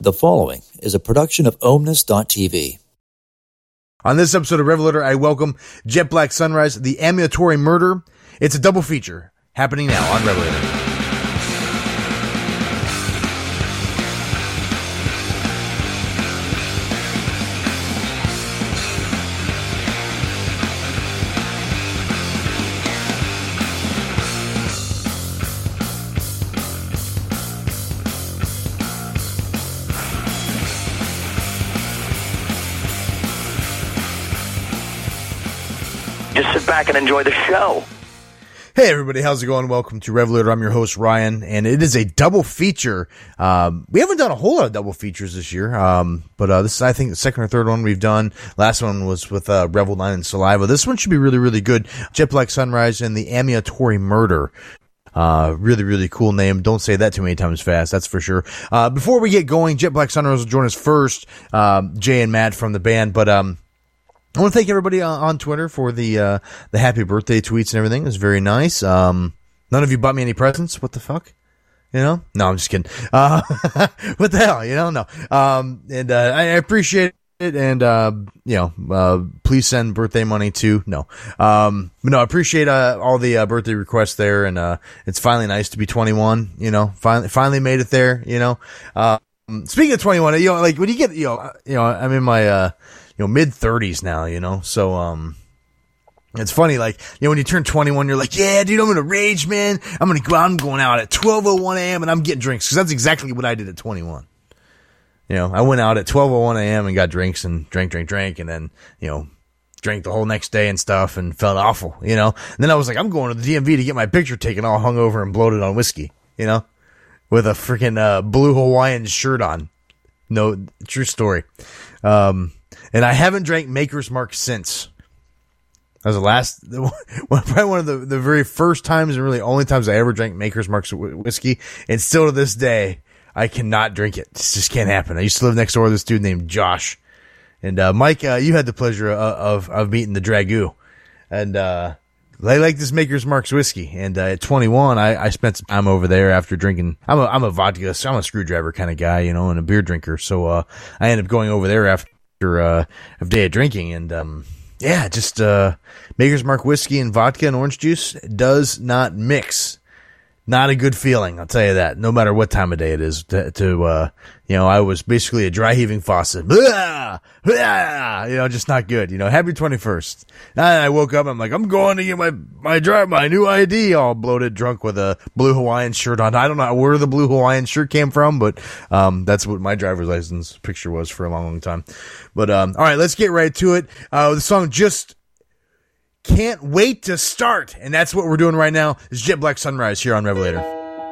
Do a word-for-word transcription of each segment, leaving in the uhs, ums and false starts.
The following is a production of Omnis dot T V. On this episode of Revelator, I welcome Jet Black Sunrise, The Amiatori Murder. It's a double feature happening now on Revelator. Just sit back and enjoy the show. Hey everybody, how's it going? Welcome to Revelator. I'm your host Ryan, and it is a double feature. Um, we haven't done a whole lot of double features this year, um, but uh, this is I think the second or third one we've done. Last one was with uh, Revel nine and Saliva. This one should be really, really good. Jet Black Sunrise and The Amiatori Murder. Uh, really, really cool name. Don't say that too many times fast, that's for sure. Uh, before we get going, Jet Black Sunrise will join us first. Um, Jay and Matt from the band, but um. I want to thank everybody on, on Twitter for the uh, the happy birthday tweets and everything. It was very nice. Um, none of you bought me any presents. What the fuck? You know? No, I'm just kidding. Uh, what the hell? You know? No. Um, and uh, I appreciate it. And, uh, you know, uh, please send birthday money to, no. Um, but no, I appreciate uh, all the uh, birthday requests there. And uh, it's finally nice to be twenty-one, you know. Finally, finally made it there, you know. Uh, speaking of twenty-one, you know, like when you get, you know, you know, I'm in my, uh, you know, mid thirties now, you know, so, um, it's funny, like, you know, when you turn twenty-one, you're like, yeah, dude, I'm gonna rage, man. I'm gonna go out, I'm going out at twelve oh one a.m. and I'm getting drinks, because that's exactly what I did at twenty-one. You know, I went out at twelve oh one a.m. and got drinks and drank, drank, drank, and then, you know, drank the whole next day and stuff and felt awful, you know. And then I was like, I'm going to the D M V to get my picture taken all hungover and bloated on whiskey, you know, with a freaking uh, blue Hawaiian shirt on. No, true story. Um, And I haven't drank Maker's Mark since. That was the last, probably one of the, the very first times and really only times I ever drank Maker's Mark's whiskey. And still to this day, I cannot drink it. It just can't happen. I used to live next door to this dude named Josh. And uh, Mike, uh, you had the pleasure of, of, of meeting the Dragoo. And uh, they like this Maker's Mark's whiskey. And uh, at twenty-one, I, I spent some time over there after drinking. I'm a, I'm a vodka, I'm a screwdriver kind of guy, you know, and a beer drinker. So uh, I ended up going over there after. Uh, of day of drinking, and um, yeah, just uh, Maker's Mark whiskey and vodka and orange juice does not mix. Not a good feeling, I'll tell you that. No matter what time of day it is, to, to uh, you know, I was basically a dry heaving faucet. Blah! Blah! You know, just not good. You know, happy twenty-first. And I woke up, I'm like, I'm going to get my my dry, my new I D, all bloated, drunk with a blue Hawaiian shirt on. I don't know where the blue Hawaiian shirt came from, but um, that's what my driver's license picture was for a long, long time. But um, all right, let's get right to it. Uh, the song just can't wait to start, and that's what we're doing right now. It's Jet Black Sunrise here on Revelator.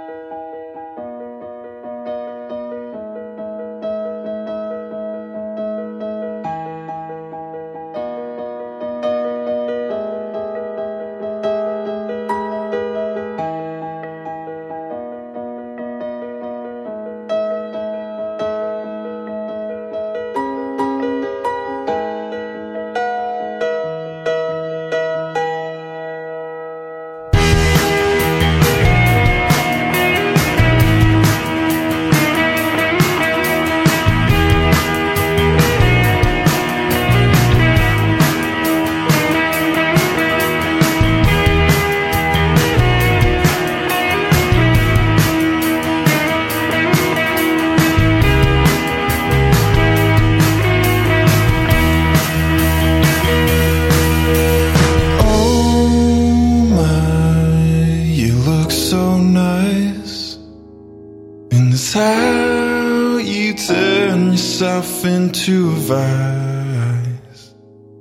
Into a vice.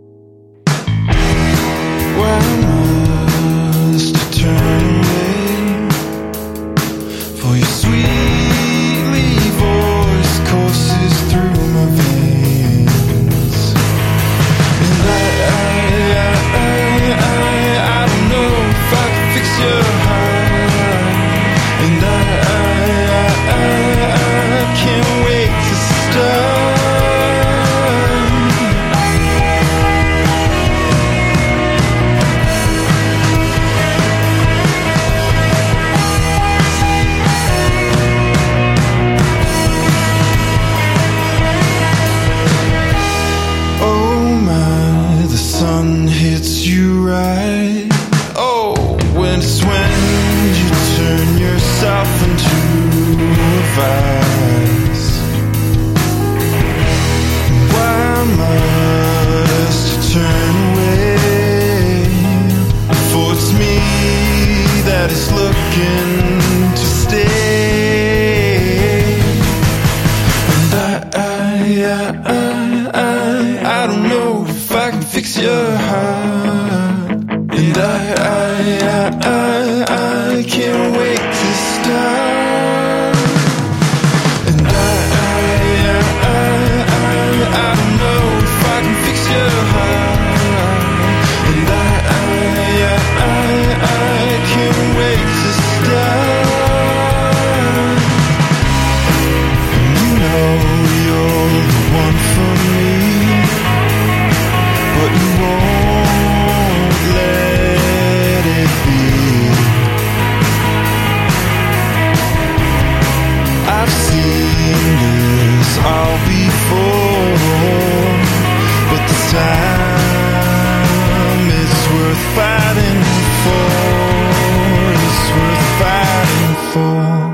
Why must I turn away? For your sweetly voice courses through my veins. And I, I, I, I, I don't know if I can fix your heart. And I, I, I, I can't wait to start. I, I, I don't know if I can fix your heart. And I, I, I, I, I can't wait to start. And I, I, I, I, I don't know if I can fix your heart. And I, I, I, I can't wait to start. And you know you're the one for me, but you won't let it be. I've seen this all before, but this time it's worth fighting for. It's worth fighting for.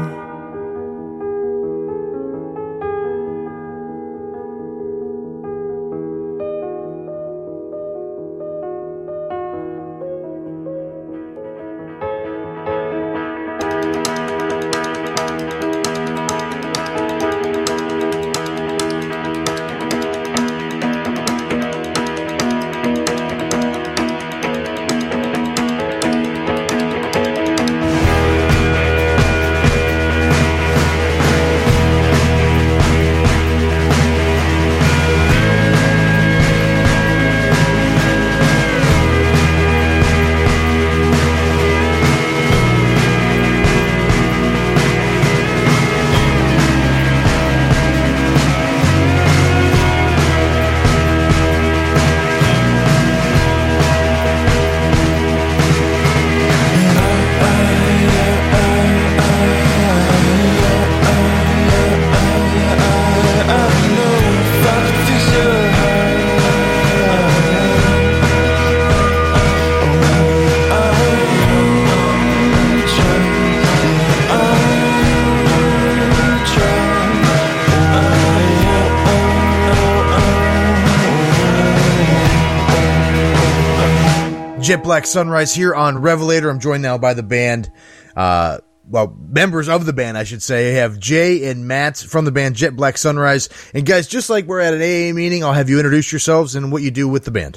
Jet Black Sunrise here on Revelator. I'm joined now by the band, uh, well, members of the band, I should say. I have Jay and Matt from the band Jet Black Sunrise. And guys, just like we're at an A A meeting, I'll have you introduce yourselves and what you do with the band.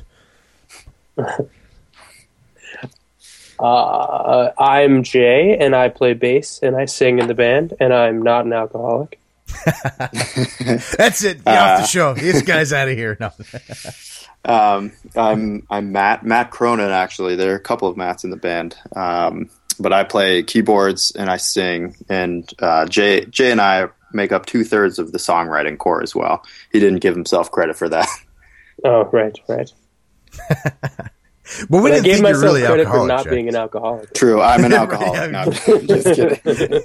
uh, I'm Jay, and I play bass, and I sing in the band, and I'm not an alcoholic. That's it. Get uh, off the show. This guy's out of here. No. Um, I'm I'm Matt Matt Cronin. Actually, there are a couple of Matts in the band, um, but I play keyboards and I sing. And uh, Jay Jay and I make up two thirds of the songwriting core as well. He didn't give himself credit for that. Oh, right, right. Well, we but didn't I gave think myself you're really credit for not Jack. being an alcoholic. True, I'm an alcoholic. No, just kidding.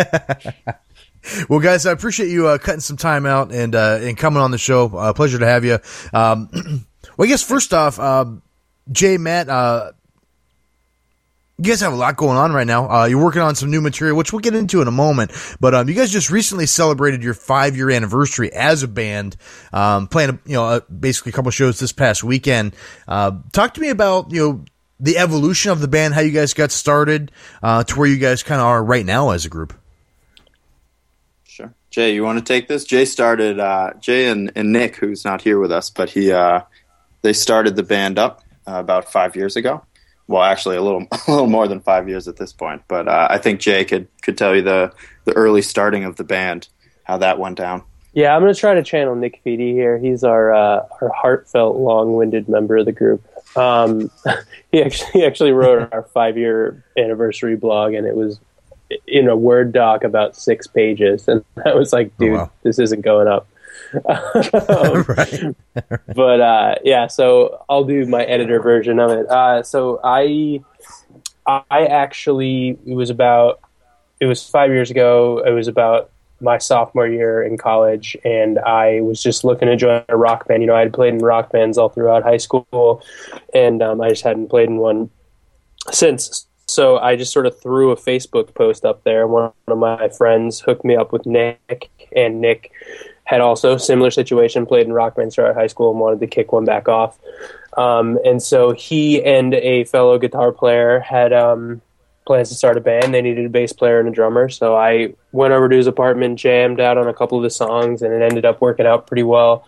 Well, guys, I appreciate you uh, cutting some time out and uh, and coming on the show. Uh, pleasure to have you. Um, well, I guess first off, um, Jay, Matt, uh, you guys have a lot going on right now. Uh, you're working on some new material, which we'll get into in a moment. But um, you guys just recently celebrated your five year anniversary as a band, um, playing you know uh, basically a couple shows this past weekend. Uh, talk to me about you know the evolution of the band, how you guys got started, uh, to where you guys kind of are right now as a group. Sure. Jay, you want to take this? Jay started, uh, Jay and, and Nick, who's not here with us, but he, uh, they started the band up uh, about five years ago. Well, actually a little, a little more than five years at this point, but, uh, I think Jay could, could tell you the, the early starting of the band, how that went down. Yeah, I'm going to try to channel Nick Feedy here. He's our, uh, our heartfelt, long-winded member of the group. Um, he actually, he actually wrote our five year anniversary blog, and it was in a Word doc about six pages, and I was like, dude, oh, wow. This isn't going up. um, right. But uh, yeah, so I'll do my editor version of it. Uh, so I, I actually, it was about, it was five years ago. It was about my sophomore year in college, and I was just looking to join a rock band. You know, I had played in rock bands all throughout high school, and um, I just hadn't played in one since. So I just sort of threw a Facebook post up there. One of my friends hooked me up with Nick, and Nick had also similar situation, played in rock bands throughout high school and wanted to kick one back off. Um, and so he and a fellow guitar player had um, plans to start a band. They needed a bass player and a drummer, so I went over to his apartment, jammed out on a couple of the songs, and it ended up working out pretty well.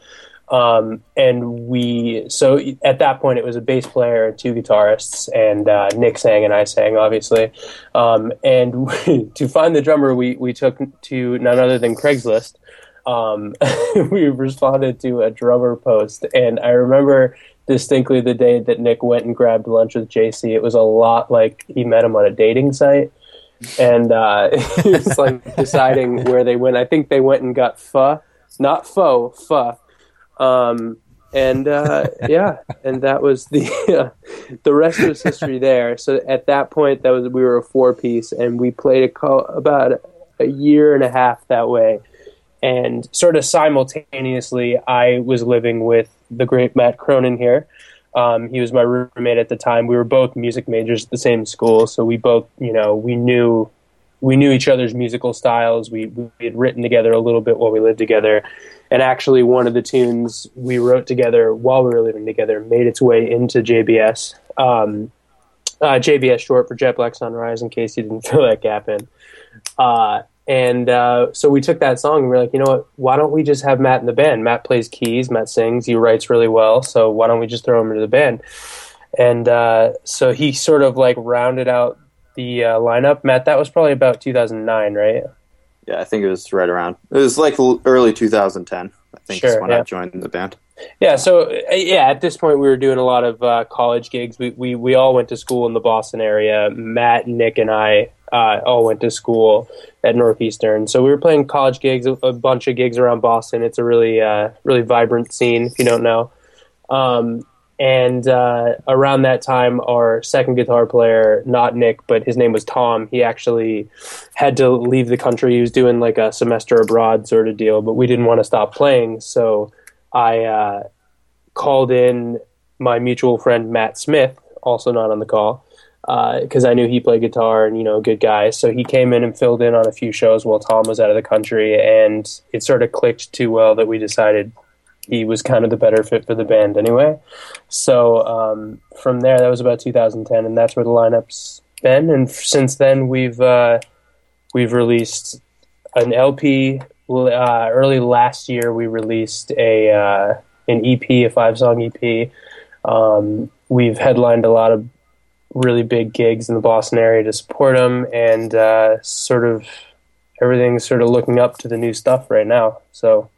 Um, and we, so at that point, it was a bass player and two guitarists, and uh, Nick sang and I sang, obviously. Um, and we, to find the drummer, we, we took to none other than Craigslist. Um, we responded to a drummer post, and I remember distinctly the day that Nick went and grabbed lunch with J C. It was a lot like he met him on a dating site, and uh, he was like deciding where they went. I think they went and got pho, not pho, pho. Um, and uh, yeah, and that was the uh, the rest was history there. So at that point, that was we were a four piece, and we played a co- about a year and a half that way. And sort of simultaneously, I was living with the great Matt Cronin here. Um, he was my roommate at the time. We were both music majors at the same school, so we both, you know, we knew we knew each other's musical styles. We, we had written together a little bit while we lived together. And actually, one of the tunes we wrote together while we were living together made its way into J B S. Um, uh, J B S short for Jet Black Sunrise, in case you didn't fill that gap in. Uh, and uh, so we took that song and we were like, you know what, why don't we just have Matt in the band? Matt plays keys, Matt sings, he writes really well, so why don't we just throw him into the band? And uh, so he sort of like rounded out the uh, lineup. Matt, that was probably about two thousand nine, right? Yeah, I think it was right around. It was like early two thousand ten, I think, sure, is when yeah. I joined the band. Yeah, so uh, yeah, at this point we were doing a lot of uh, college gigs. We, we we all went to school in the Boston area. Matt, Nick, and I uh, all went to school at Northeastern. So we were playing college gigs, a, a bunch of gigs around Boston. It's a really uh, really vibrant scene, if you don't know. Um, and uh, around that time, our second guitar player, not Nick, but his name was Tom, he actually had to leave the country. He was doing like a semester abroad sort of deal, but we didn't want to stop playing, so I uh, called in my mutual friend Matt Smith, also not on the call, because uh, I knew he played guitar and, you know, good guy. So he came in and filled in on a few shows while Tom was out of the country, and it sort of clicked too well that we decided he was kind of the better fit for the band anyway. So um, from there, that was about two thousand ten, and that's where the lineup's been. And since then, we've uh, we've released an L P. Uh, early last year, we released a uh, an E P, a five-song E P. Um, we've headlined a lot of really big gigs in the Boston area to support them, and uh, sort of everything's sort of looking up to the new stuff right now. So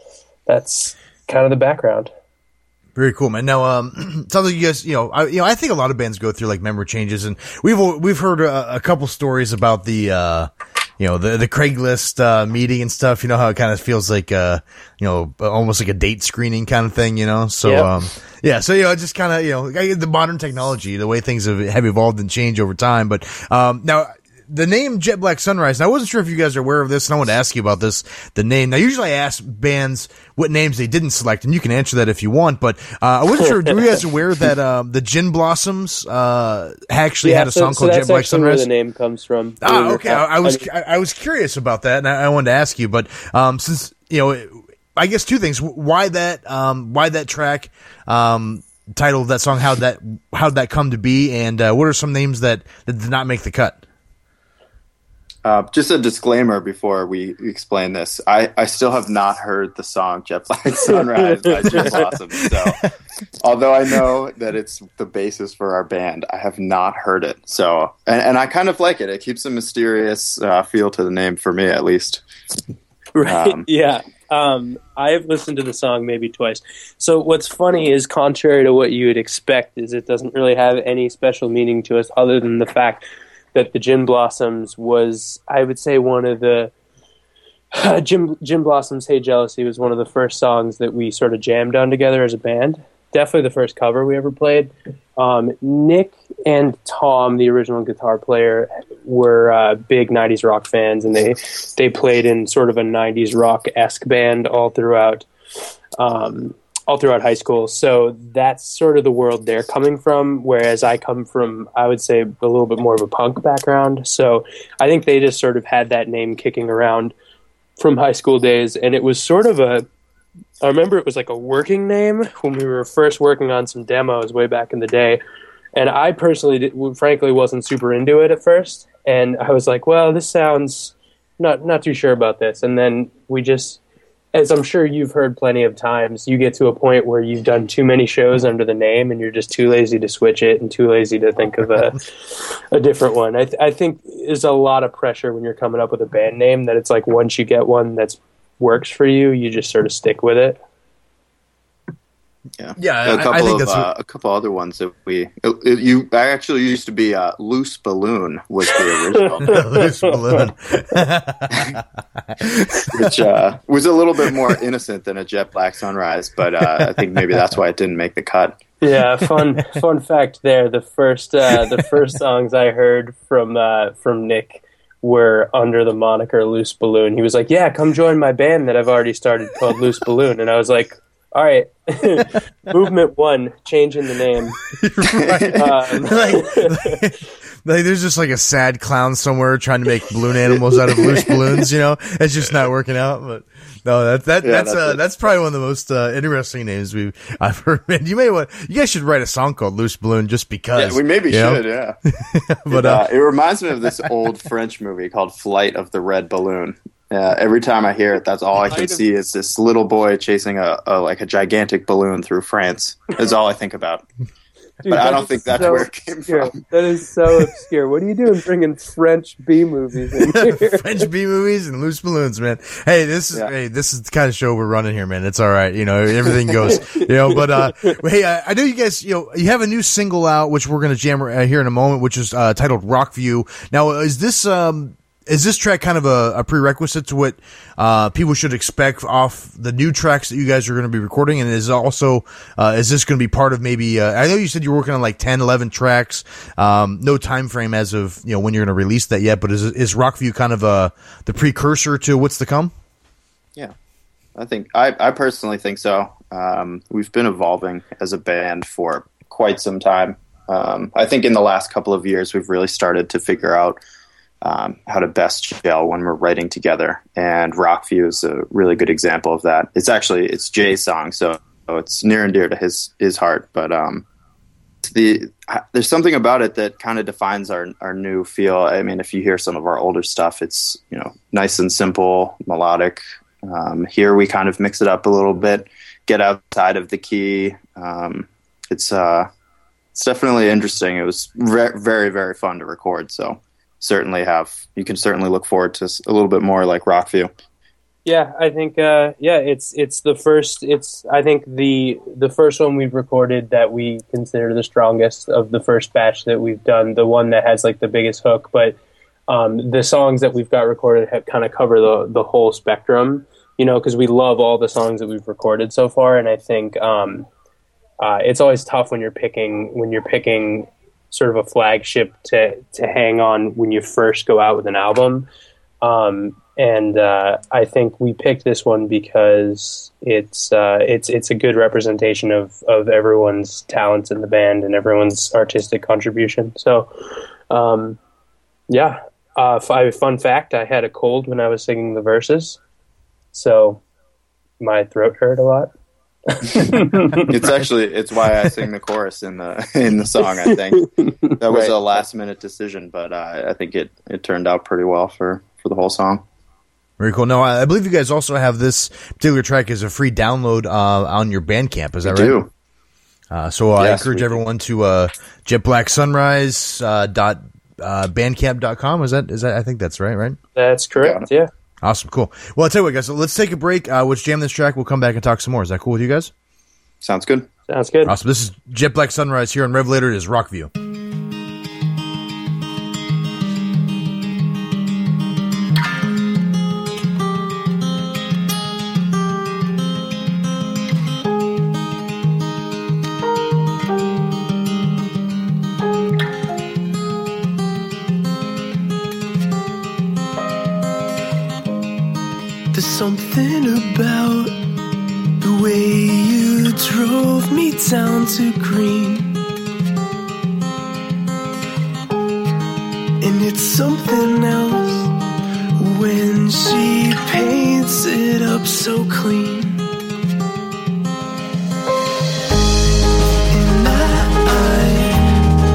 that's kind of the background. Very cool, man. Now, um, sounds like you guys, you know, I, you know, I think a lot of bands go through like member changes, and we've we've heard a, a couple stories about the. Uh, You know, the, the Craigslist, uh, meeting and stuff, you know, how it kind of feels like, uh, you know, almost like a date screening kind of thing, you know? So, yep. um, yeah, so, you know, just kind of, you know, the modern technology, the way things have, have evolved and changed over time. But, um, now, the name Jet Black Sunrise, and I wasn't sure if you guys are aware of this, and I wanted to ask you about this, the name. Now, usually I ask bands what names they didn't select, and you can answer that if you want, but uh, I wasn't sure, were you guys aware that uh, the Gin Blossoms uh, actually yeah, had a so, song so called Jet Black Sunrise? Where the name comes from. Ah, okay. I, I was I, I was curious about that, and I, I wanted to ask you, but um, since, you know, I guess two things. Why that, um, why that track, um, title of that song, how'd that, how'd that come to be, and uh, what are some names that, that did not make the cut? Uh, just a disclaimer before we explain this. I, I still have not heard the song Jet Black Sunrise by Gin Blossoms. So, although I know that it's the basis for our band, I have not heard it. So, and, and I kind of like it. It keeps a mysterious uh, feel to the name for me, at least. Right. Um, yeah. Um, I've listened to the song maybe twice. So what's funny is, contrary to what you would expect, is it doesn't really have any special meaning to us other than the fact that the Gin Blossoms was, I would say, one of the uh, Gin, Gin Blossoms' Hey Jealousy was one of the first songs that we sort of jammed on together as a band. Definitely the first cover we ever played. Um, Nick and Tom, the original guitar player, were uh, big nineties rock fans, and they they played in sort of a nineties rock-esque band all throughout um, all throughout high school. So that's sort of the world they're coming from, whereas I come from, I would say, a little bit more of a punk background. So I think they just sort of had that name kicking around from high school days, and it was sort of a, I remember it was like a working name when we were first working on some demos way back in the day, And I personally, did, frankly, wasn't super into it at first. And I was like, well, this sounds not not too sure about this. And then we just, as I'm sure you've heard plenty of times, you get to a point where you've done too many shows under the name and you're just too lazy to switch it and too lazy to think of a a different one. I, th- I think there's a lot of pressure when you're coming up with a band name that it's like once you get one that works for you, you just sort of stick with it. Yeah, Yeah, a couple I, I think of that's uh, what- a couple other ones that we it, it, you I actually used to be uh, Loose Balloon was the original, Loose Balloon. which uh, was a little bit more innocent than a Jet Black Sunrise, but uh, I think maybe that's why it didn't make the cut. Yeah, fun fun fact there. The first uh, the first songs I heard from uh, from Nick were under the moniker Loose Balloon. He was like, "Yeah, come join my band that I've already started called Loose Balloon," and I was like, all right, movement one, changing the name. Right. Um, like, like, like there's just like a sad clown somewhere trying to make balloon animals out of loose balloons, you know? It's just not working out. But no, that that Yeah, that's that's uh, it. that's probably one of the most uh, interesting names we've I've heard. Man, you may want you guys should write a song called Loose Balloon just because. Yeah, we maybe you know? should. Yeah, But it, uh, uh, it reminds me of this old French movie called Flight of the Red Balloon. Uh, every time I hear it, that's all I can Flight of- see is this little boy chasing a, a like a gigantic balloon through France. That's all I think about. Dude, But I that don't is think that's so where it came obscure. from. That is so obscure. What are you doing bringing French B movies in here? French B movies and loose balloons, man. Hey, this is Yeah. hey, this is the kind of show we're running here, man. It's all right, you know, everything goes, you know. But uh, hey, I, I know you guys, you know, you have a new single out, which we're gonna jam uh, here in a moment, which is uh, titled Rockview. Now, is this um, is this track kind of a, a prerequisite to what uh people should expect off the new tracks that you guys are going to be recording? And is also uh, is this going to be part of maybe? Uh, I know you said you're working on like ten, eleven tracks. Um, no time frame as of you know when you're going to release that yet. But is is Rockview kind of uh the precursor to what's to come? Yeah, I think I, I personally think so. Um, we've been evolving as a band for quite some time. Um, I think in the last couple of years, we've really started to figure out um, how to best gel when we're writing together. And Rockview is a really good example of that. It's actually it's Jay's song, so it's near and dear to his his heart. But um, the there's something about it that kind of defines our our new feel. I mean, if you hear some of our older stuff, it's you know nice and simple, melodic. Um, here we kind of mix it up a little bit, get outside of the key. Um, it's uh, it's definitely interesting. It was re- very very fun to record. So certainly have you can certainly look forward to a little bit more like Rockview. Yeah, I think uh, yeah, it's it's the first. It's I think the the first one we've recorded that we consider the strongest of the first batch that we've done. The one that has like the biggest hook, but um, the songs that we've got recorded have kind of cover the the whole spectrum. You know, because we love all the songs that we've recorded so far, and I think um, uh, it's always tough when you're picking when you're picking sort of a flagship to to hang on when you first go out with an album. Um, and uh, I think we picked this one because it's uh, it's it's a good representation of, of everyone's talents in the band and everyone's artistic contribution. So, um, yeah. Uh, f- fun fact: I had a cold when I was singing the verses, so my throat hurt a lot. It's actually it's why I sing the chorus in the in the song. I think that was Right. a last minute decision, but uh, I think it, it turned out pretty well for, for the whole song. Very cool. No, I I believe you guys also have this particular track as a free download uh, on your Bandcamp. Is that We right? do. Uh, so uh, I Yes, encourage we do. everyone to uh, jet black sunrise uh, dot uh, bandcamp dot com. Is that is that? I think that's right. Right. That's correct. Yeah. Awesome. Cool. Well, I'll tell you what, guys. So let's take a break. Uh, let's jam this track. We'll come back and talk some more. Is that cool with you guys? Sounds good. Sounds good. Awesome. This is Jet Black Sunrise here on Revelator. It is Rockview. There's something about the way you drove me down to green, and it's something else when she paints it up so clean. And I,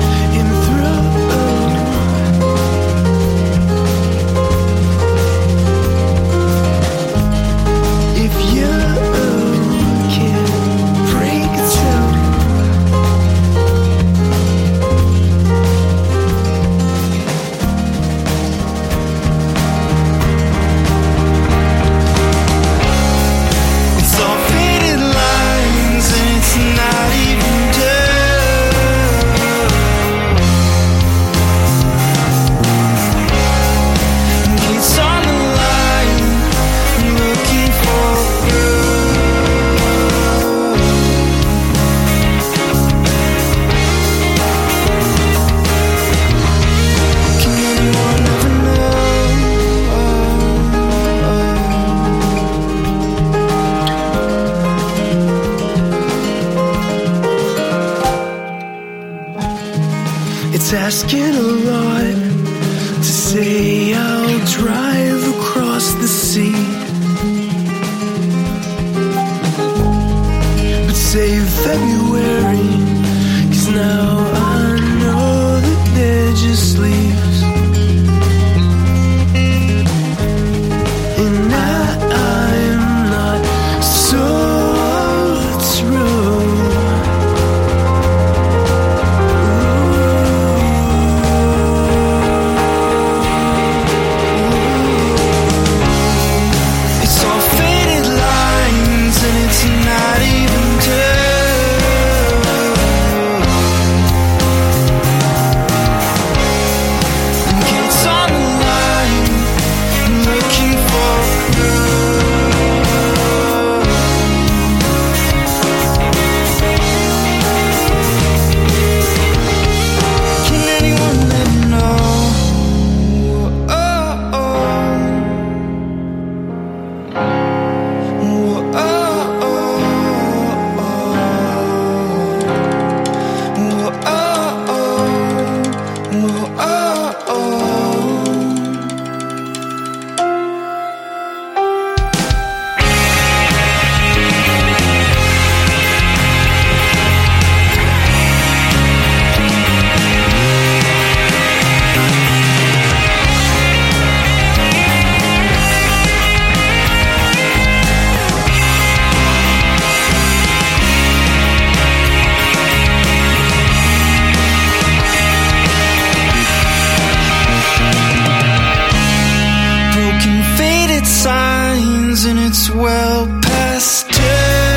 It's asking a lot to say I'll drive across the sea. But say February, 'cause now I know that they're just leaves. And I, I'm not so true. It's all faded lines and it's not even true. And kids on the line looking for you. Can anyone let me know? Oh, oh. Oh, oh, oh, oh. Oh, oh, oh, oh. Broken faded signs and it's well past two.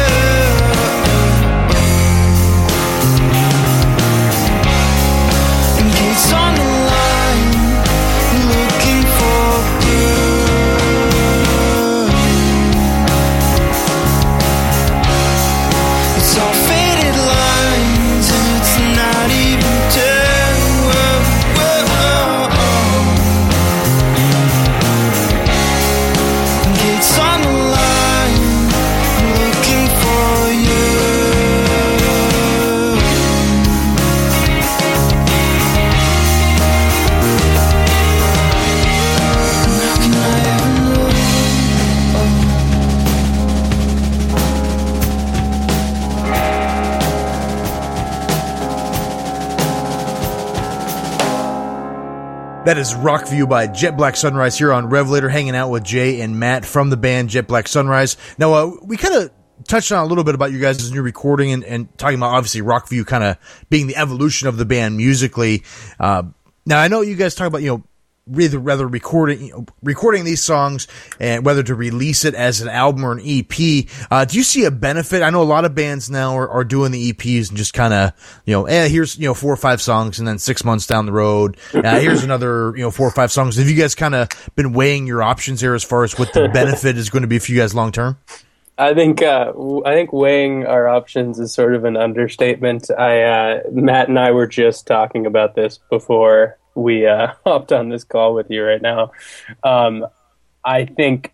And gates on the line looking for you. It's all faded lines and it's not even two. Gates on the line looking for you. How can I ever know? That is Rock View by Jet Black Sunrise here on Revelator, hanging out with Jay and Matt from the band Jet Black Sunrise. Now, uh, we kind of touched on a little bit about you guys' new recording and, and talking about obviously Rock View kind of being the evolution of the band musically. Uh, now, I know you guys talk about, you know, rather, rather recording, you know, recording these songs and whether to release it as an album or an E P. Uh, do you see a benefit? I know a lot of bands now are, are doing the E Ps and just kind of, you know, eh, here's, you know, four or five songs and then six months down the road, uh, here's another, you know, four or five songs. Have you guys kind of been weighing your options here as far as what the benefit is going to be for you guys long term? I think uh, w- I think weighing our options is sort of an understatement. I uh, Matt and I were just talking about this before we uh, hopped on this call with you right now. Um, I think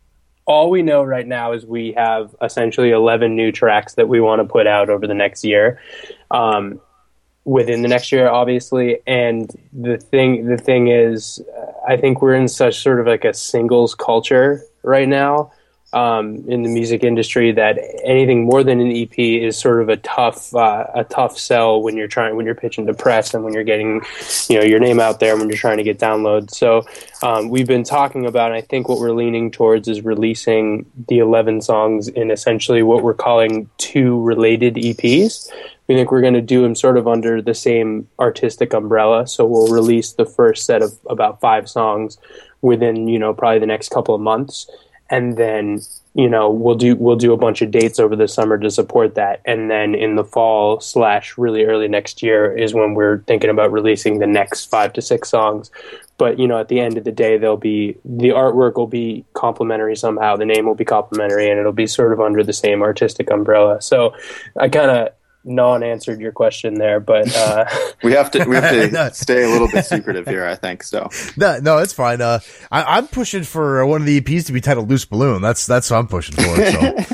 all we know right now is we have essentially eleven new tracks that we want to put out over the next year, um, within the next year, obviously. And the thing, the thing is, uh, I think we're in such sort of like a singles culture right now. Um, in the music industry, that anything more than an E P is sort of a tough, uh, a tough sell when you're trying, when you're pitching to press and when you're getting, you know, your name out there, when you're trying to get downloads. So um, we've been talking about, and I think what we're leaning towards is releasing the eleven songs in essentially what we're calling two related E Ps. We think we're going to do them sort of under the same artistic umbrella. So we'll release the first set of about five songs within, you know, probably the next couple of months. And then, you know, we'll do we'll do a bunch of dates over the summer to support that. And then in the fall slash really early next year is when we're thinking about releasing the next five to six songs. But, you know, at the end of the day, they'll be the artwork will be complementary somehow. The name will be complementary, and it'll be sort of under the same artistic umbrella. So I kind of non-answered your question there, but uh we have to we have to no. stay a little bit secretive here, I think. So no, no, it's fine. Uh, I, I'm pushing for one of the E Ps to be titled "Loose Balloon." That's that's what I'm pushing for. So.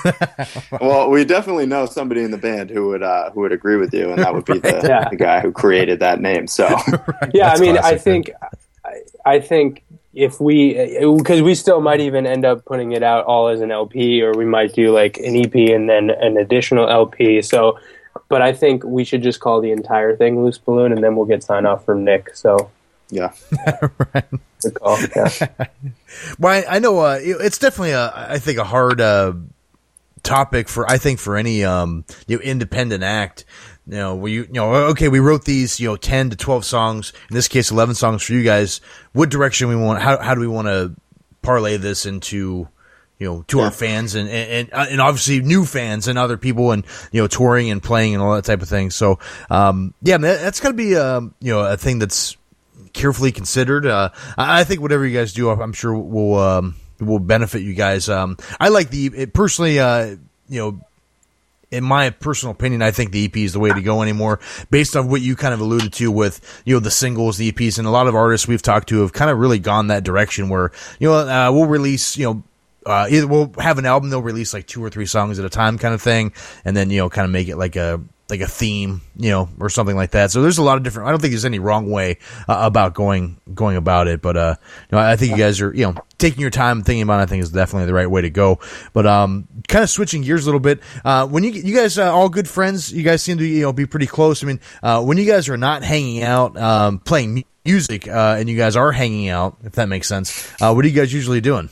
Well, we definitely know somebody in the band who would uh, who would agree with you, and that would be the, Yeah. the guy who created that name. So, Yeah, I mean, I classic, think, I, I think if we, because we still might even end up putting it out all as an L P, or we might do like an E P and then an additional L P. So, but I think we should just call the entire thing Loose Balloon, and then we'll get sign off from Nick. So, yeah. right. good call. Yeah. Well, I, I know uh, it- it's definitely a, I think a hard uh, topic for I think for any um, you know, independent act. You know, we you know okay, we wrote these you know ten to twelve songs. In this case, eleven songs for you guys. What direction we want? How how do we want to parlay this into? You know, to Yeah. our fans and, and and obviously new fans and other people and you know touring and playing and all that type of thing. So um, yeah, that, that's got to be um, you know a thing that's carefully considered. Uh, I, I think whatever you guys do, I'm sure will um, will benefit you guys. Um, I like the it personally. Uh, you know, in my personal opinion, I think the E P is the way to go anymore, based on what you kind of alluded to with you know the singles, the E Ps, and a lot of artists we've talked to have kind of really gone that direction where you know uh, we'll release you know. Uh, either we'll have an album, they'll release like two or three songs at a time kind of thing. And then, you know, kind of make it like a, like a theme, you know, or something like that. So there's a lot of different, I don't think there's any wrong way uh, about going, going about it. But, uh, you know, I think you guys are, you know, taking your time thinking about it, I think is definitely the right way to go. But, um, kind of switching gears a little bit, uh, when you, you guys, uh, all good friends, you guys seem to, you know, be pretty close. I mean, uh, when you guys are not hanging out, um, playing music, uh, and you guys are hanging out, if that makes sense, uh, what are you guys usually doing?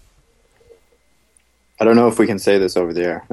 I don't know if we can say this over the air.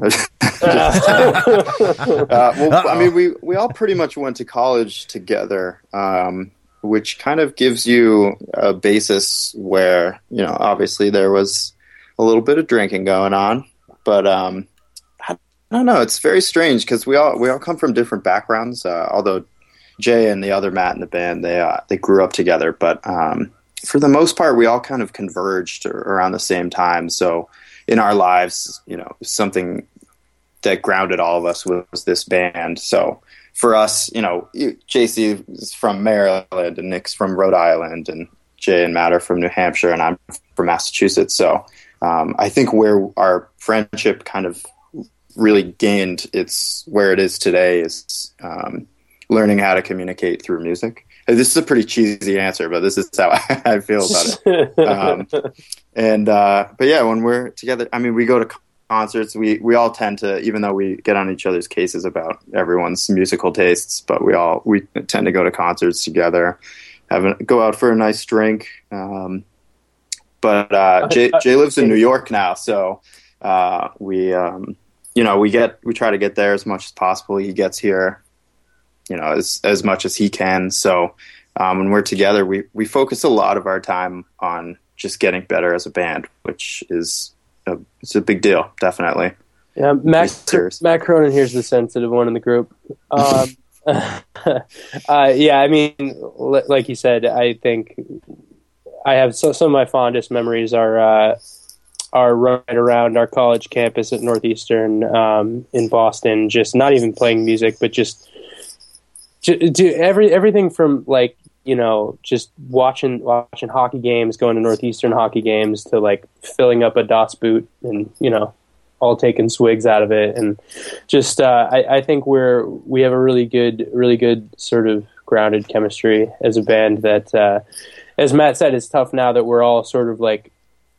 uh, well, I mean, we, we all pretty much went to college together, um, which kind of gives you a basis where, you know, obviously there was a little bit of drinking going on, but um, I don't know. It's very strange because we all we all come from different backgrounds. Uh, although Jay and the other Matt in the band, they uh, they grew up together, but um, for the most part, we all kind of converged around the same time. So in our lives, you know, something that grounded all of us was this band. So for us, you know, J C is from Maryland and Nick's from Rhode Island and Jay and Matt are from New Hampshire and I'm from Massachusetts. So um, I think where our friendship kind of really gained its where it is today is um, learning how to communicate through music. This is a pretty cheesy answer, but this is how I feel about it. Um, and, uh, but yeah, when we're together, I mean, we go to concerts, we, we all tend to, even though we get on each other's cases about everyone's musical tastes, but we all, we tend to go to concerts together, have a, go out for a nice drink. Um, but, uh, Jay, Jay lives in New York now. So, uh, we, um, you know, we get, we try to get there as much as possible. He gets here, you know, as, as much as he can. So, um, when we're together, we, we focus a lot of our time on just getting better as a band, which is a, it's a big deal. Definitely. Yeah. Matt, serious. Matt Cronin here's the sensitive one in the group. Um, uh, yeah, I mean, l- like you said, I think I have so, some of my fondest memories are, uh, are right around our college campus at Northeastern, um, in Boston, just not even playing music, but just, do every everything from like you know just watching watching hockey games, going to Northeastern hockey games, to like filling up a Das Boot and you know all taking swigs out of it, and just uh, I, I think we're we have a really good really good sort of grounded chemistry as a band that, uh, as Matt said, it's tough now that we're all sort of like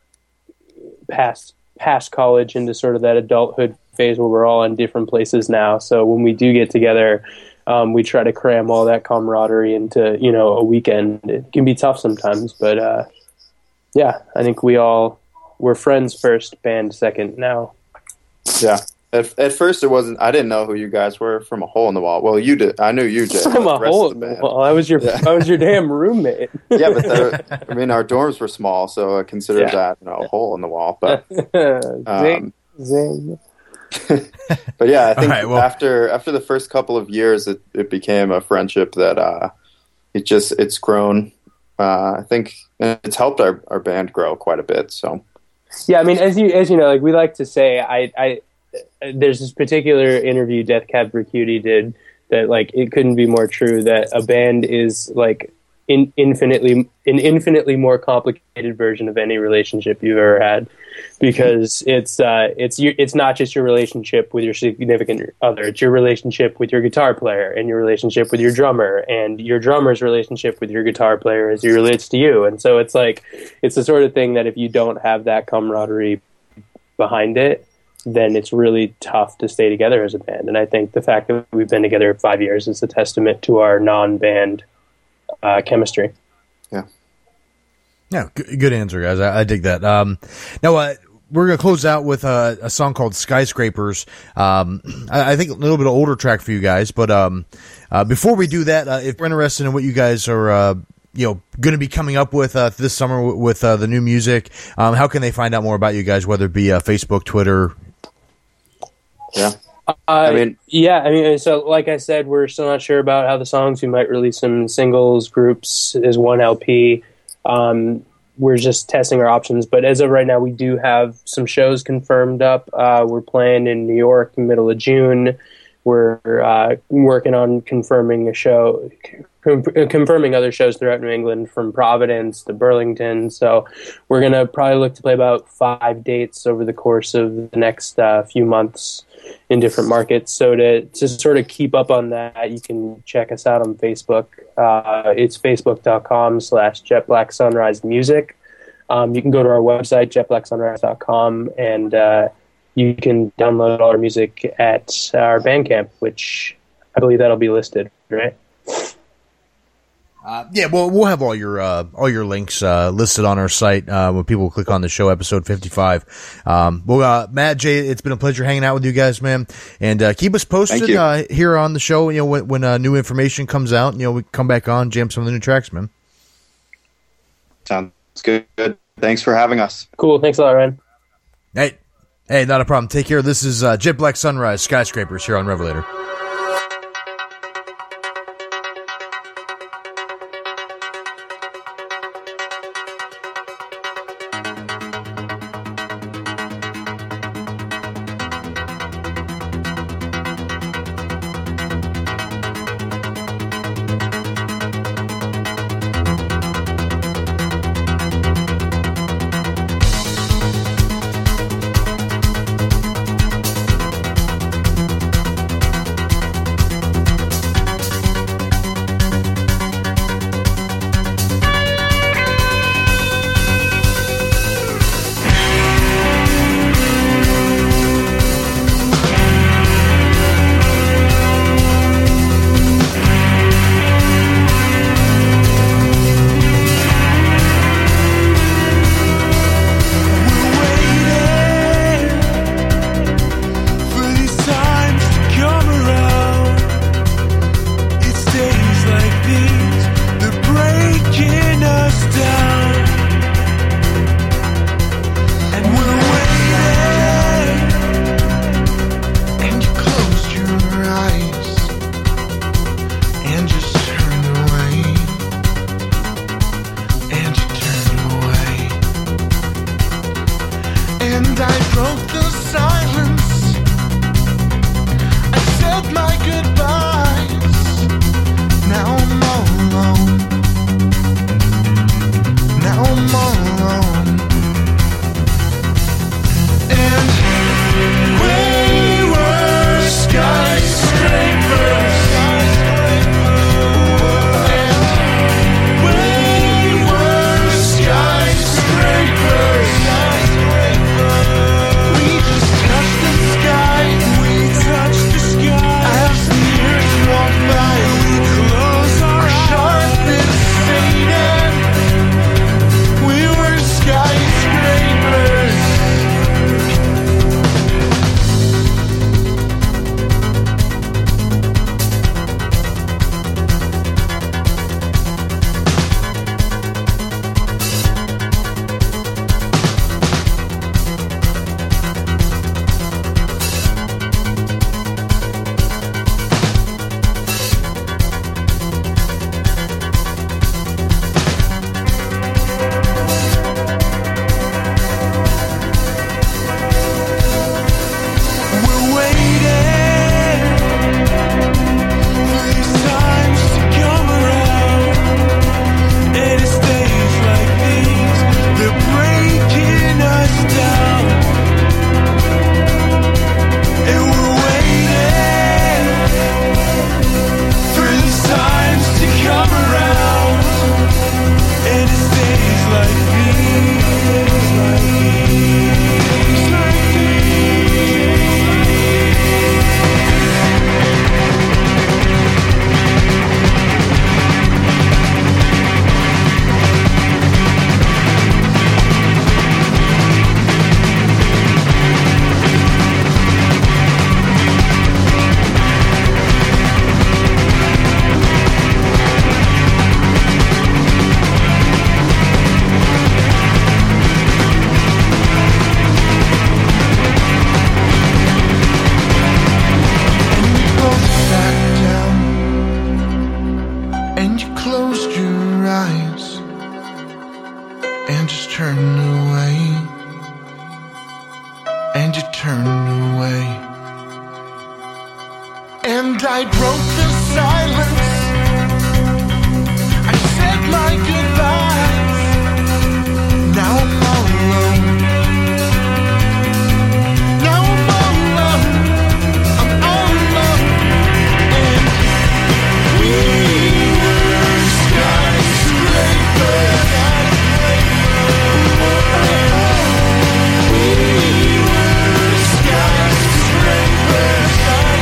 past past college into sort of that adulthood phase where we're all in different places now. So when we do get together, Um, we try to cram all that camaraderie into, you know, a weekend. It can be tough sometimes, but uh, yeah, I think we all, we're friends first, band second now. Yeah. At, at first, it wasn't. I didn't know who you guys were from a hole in the wall. Well, you did. I knew you, Jay. From a hole in the wall. I was your, Yeah. I was your damn roommate. Yeah, but there, I mean, our dorms were small, so I considered Yeah. that you know, a hole in the wall. But zing, um, zing. but yeah, I think All right, well- after after the first couple of years, it, it became a friendship that uh, it just it's grown. Uh, I think it's helped our, our band grow quite a bit. So Yeah, I mean, as you as you know, like we like to say, I, I there's this particular interview Death Cab for Cutie did that like it couldn't be more true that a band is like in infinitely an infinitely more complicated version of any relationship you've ever had, because it's uh, it's you, it's not just your relationship with your significant other. It's your relationship with your guitar player, and your relationship with your drummer, and your drummer's relationship with your guitar player as he relates to you. And so it's like it's the sort of thing that if you don't have that camaraderie behind it, then it's really tough to stay together as a band. And I think the fact that we've been together five years is a testament to our non-band uh, chemistry. Yeah. Yeah, good, good answer, guys. I, I dig that. Um, now, uh, we're going to close out with uh, a song called Skyscrapers. Um, I, I think a little bit of older track for you guys, but um, uh, before we do that, uh, if we're interested in what you guys are uh, you know, going to be coming up with uh, this summer w- with uh, the new music, um, how can they find out more about you guys, whether it be uh, Facebook, Twitter? Yeah. Uh, I mean, yeah, I mean, so like I said, we're still not sure about how the songs. We might release some singles, groups as one L P. Um, we're just testing our options, but as of right now, we do have some shows confirmed up. Uh, we're playing in New York in the middle of June. We're uh, working on confirming a show, com- confirming other shows throughout New England, from Providence to Burlington. So we're going to probably look to play about five dates over the course of the next uh, few months in different markets. So to, to sort of keep up on that, you can check us out on Facebook. Uh, it's facebook.com slash Jet Black Sunrise Music. Um, you can go to our website, jet black sunrise dot com, and uh, you can download all our music at our Bandcamp, which I believe that'll be listed, right? Uh, yeah, well, we'll have all your uh, all your links uh, listed on our site uh, when people click on the show, episode fifty-five. Um, well, uh, Matt, Jay, it's been a pleasure hanging out with you guys, man, and uh, keep us posted uh, here on the show. You know, when, when uh, new information comes out, you know, we come back on, jam some of the new tracks, man. Sounds good. Thanks for having us. Cool. Thanks a lot, Ryan. Hey, hey, not a problem. Take care. This is uh, Jet Black Sunrise Skyscrapers here on Revelator. and I broke the silence. I said my goodbyes. Now I'm all alone. Now I'm all alone. I'm all alone. And we were skyscrapers. We were skyscrapers.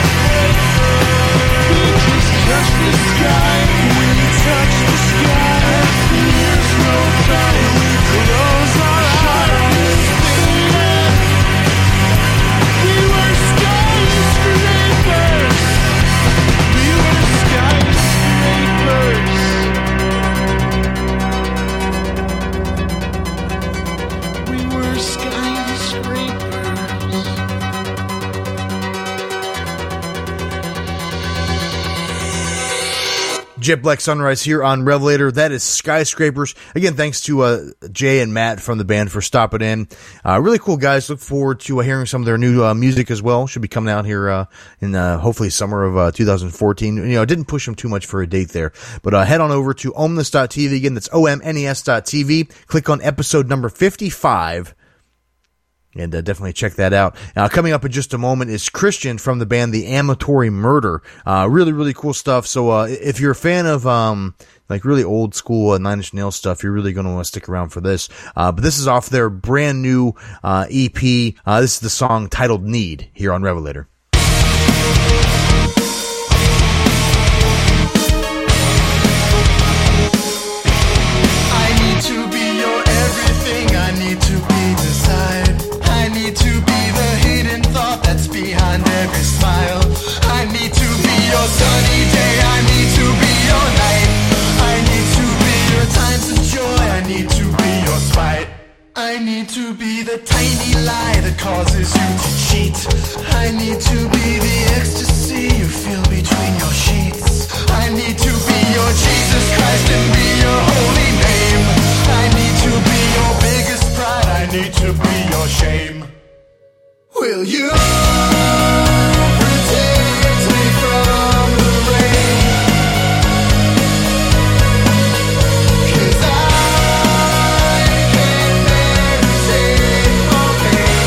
We just touched the sky. We touched the sky. There's no time. We close our eyes. We were skyscrapers. We were skyscrapers. We were skyscrapers. Jet Black Sunrise here on Revelator. That is Skyscrapers. Again, thanks to uh, Jay and Matt from the band for stopping in. Uh, really cool guys. Look forward to uh, hearing some of their new uh, music as well. Should be coming out here uh, in uh, hopefully summer of uh, two thousand fourteen. You know, didn't push them too much for a date there. But uh, head on over to omnes dot t v. Again, that's O M N E S dot T V. Click on episode number fifty-five. And uh, definitely check that out. Uh, coming up in just a moment is Christian from the band The Amatory Murder. Uh, really, really cool stuff. So uh, if you're a fan of um, like really old school uh, Nine Inch Nails stuff, you're really going to want to stick around for this. Uh, but this is off their brand new uh, E P. Uh, this is the song titled Need here on Revelator. I need to be your everything. I need to be beside. I need to be the hidden thought that's behind every smile. I need to be your sunny day. I need to be your night. I need to be your times of joy. I need to be your spite. I need to be the tiny lie that causes you to cheat. I need to be the ecstasy you feel between your sheets. I need to be your Jesus Christ and be your holy name. I need to be your biggest pride. I need to be your shame. Will you protect me from the rain? 'Cause I can't bear to take more pain.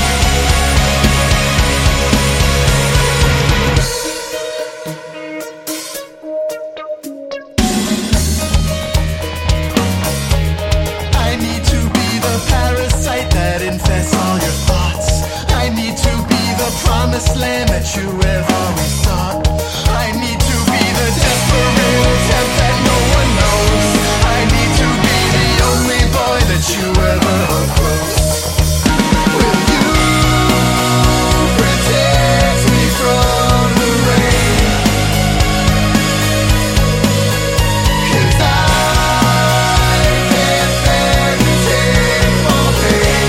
I need to be the parasite that infests all your thoughts. I need to be the promised land that you have always sought. I need to be the desperate attempt that no one knows. I need to be the only boy that you ever hold close. Will you protect me from the rain? 'Cause I can't bear to take more pain.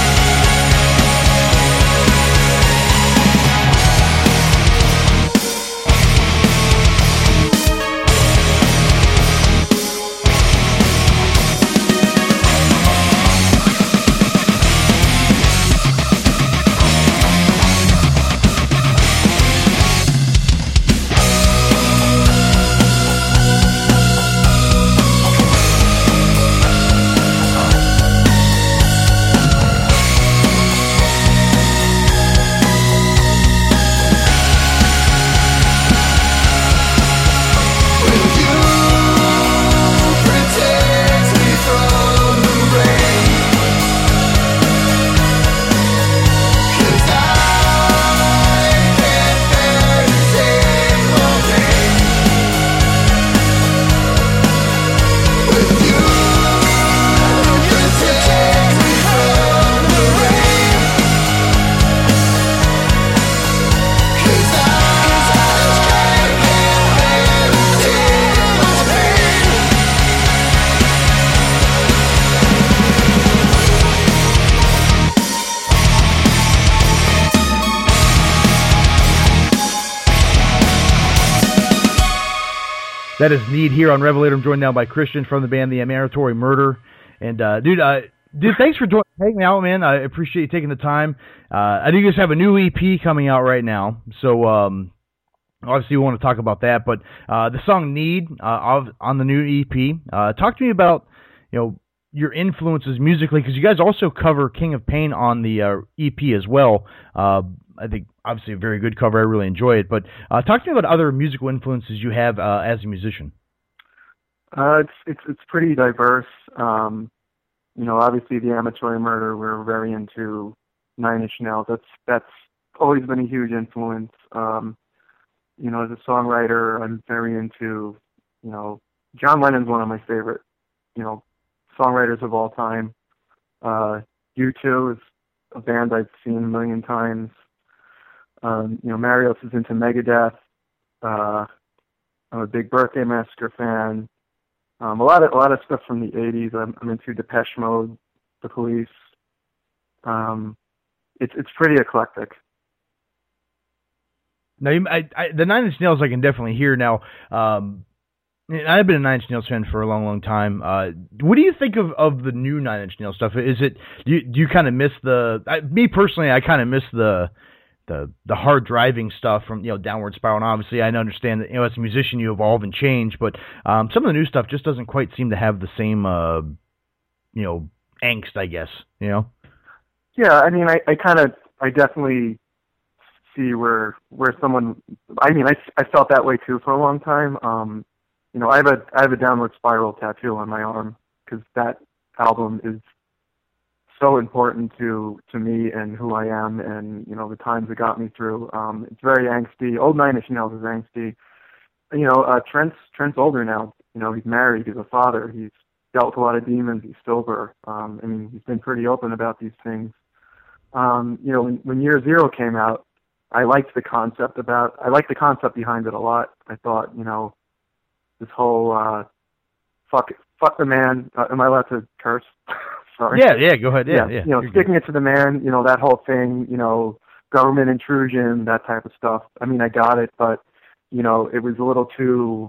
Will you protect me from the rain? 'Cause I can't bear to take more pain. Will you protect me from the rain? 'Cause I can't bear to take more pain. That is Need here on Revelator. I'm joined now by Christian from the band The Amatory Murder. And, uh, dude, uh, dude, thanks for joining, hanging out, man. I appreciate you taking the time. Uh, I think you guys have a new E P coming out right now. So, um, Obviously, we want to talk about that, but uh, the song "Need" uh, of, on the new E P. Uh, talk to me about you know your influences musically, because you guys also cover "King of Pain" on the uh, E P as well. Uh, I think obviously a very good cover. I really enjoy it. But uh, talk to me about other musical influences you have uh, as a musician. Uh, it's it's it's pretty diverse. Um, you know, obviously the Amatory Murder, we're very into Nine Inch Nails. That's that's always been a huge influence. Um, You know, as a songwriter, I'm very into, you know, John Lennon's one of my favorite, you know, songwriters of all time. Uh, U two is a band I've seen a million times. Um, you know, Marios is into Megadeth. Uh, I'm a big Birthday Massacre fan. Um, a lot of a lot of stuff from the eighties. I'm, I'm into Depeche Mode, The Police. Um, it's it's pretty eclectic. Now, you, I, I, the Nine Inch Nails I can definitely hear now. Um, I've been a Nine Inch Nails fan for a long, long time. Uh, what do you think of, of the new Nine Inch Nails stuff? Is it do you, do you kind of miss the? I, me personally, I kind of miss the the the hard driving stuff from you know Downward Spiral. And obviously, I understand that you know as a musician you evolve and change, but um, some of the new stuff just doesn't quite seem to have the same uh, you know angst, I guess. You know. Yeah, I mean, I, I kind of, I definitely see where where someone. I mean, I, I felt that way too for a long time. Um, you know, I have a I have a Downward Spiral tattoo on my arm because that album is so important to to me and who I am, and you know the times it got me through. Um, it's very angsty. Old Nine Inch Nails is angsty. You know, uh, Trent's Trent's older now. You know, he's married. He's a father. He's dealt with a lot of demons. He's sober. Um, I mean, he's been pretty open about these things. Um, you know, when, when Year Zero came out, I liked the concept about, I liked the concept behind it a lot. I thought, you know, this whole, uh, fuck, fuck the man, uh, am I allowed to curse? Sorry. Yeah, yeah, go ahead. Yeah, yeah. You know, sticking good. It to the man, you know, that whole thing, you know, government intrusion, that type of stuff. I mean, I got it, but, you know, it was a little too,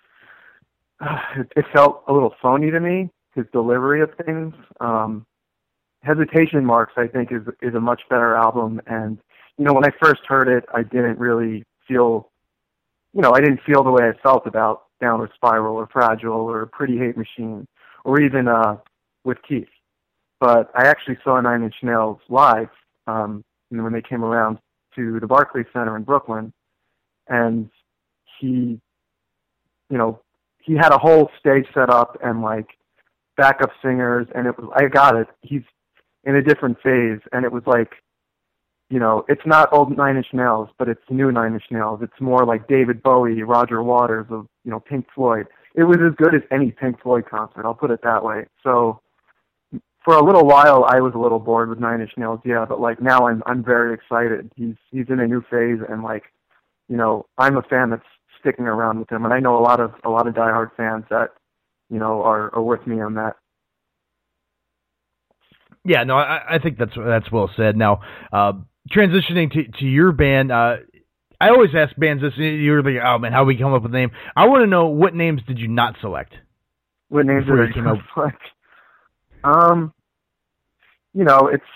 uh, it, it felt a little phony to me, his delivery of things. Um, Hesitation Marks, I think, is is a much better album. And, you know, when I first heard it, I didn't really feel, you know, I didn't feel the way I felt about Downward Spiral or Fragile or Pretty Hate Machine or even uh, with Keith. But I actually saw Nine Inch Nails live um, you know, when they came around to the Barclays Center in Brooklyn. And he, you know, he had a whole stage set up and, like, backup singers. And it was, I got it. He's in a different phase, and it was like, you know, it's not old Nine Inch Nails, but it's new Nine Inch Nails. It's more like David Bowie, Roger Waters of, you know, Pink Floyd. It was as good as any Pink Floyd concert, I'll put it that way. So for a little while, I was a little bored with Nine Inch Nails, yeah, but like now I'm I'm very excited. He's he's in a new phase, and like, you know, I'm a fan that's sticking around with him, and I know a lot of a lot of diehard fans that, you know, are, are with me on that. Yeah, no, I, I think that's that's well said. Now, uh, transitioning to, to your band, uh, I always ask bands this. You're like, oh man, how we come up with a name? I want to know, what names did you not select? What names did I not select? Um, you know, it's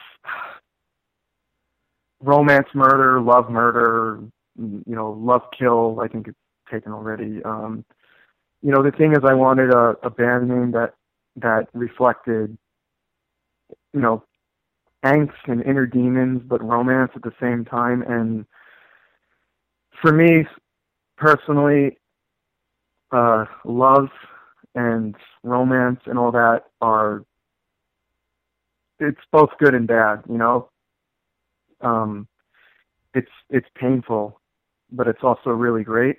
Romance Murder, Love Murder, you know, Love Kill. I think it's taken already. Um, you know, the thing is, I wanted a, a band name that that reflected, you know, angst and inner demons, but romance at the same time. And for me, personally, uh, love and romance and all that are, it's both good and bad, you know. Um, it's it's painful, but it's also really great.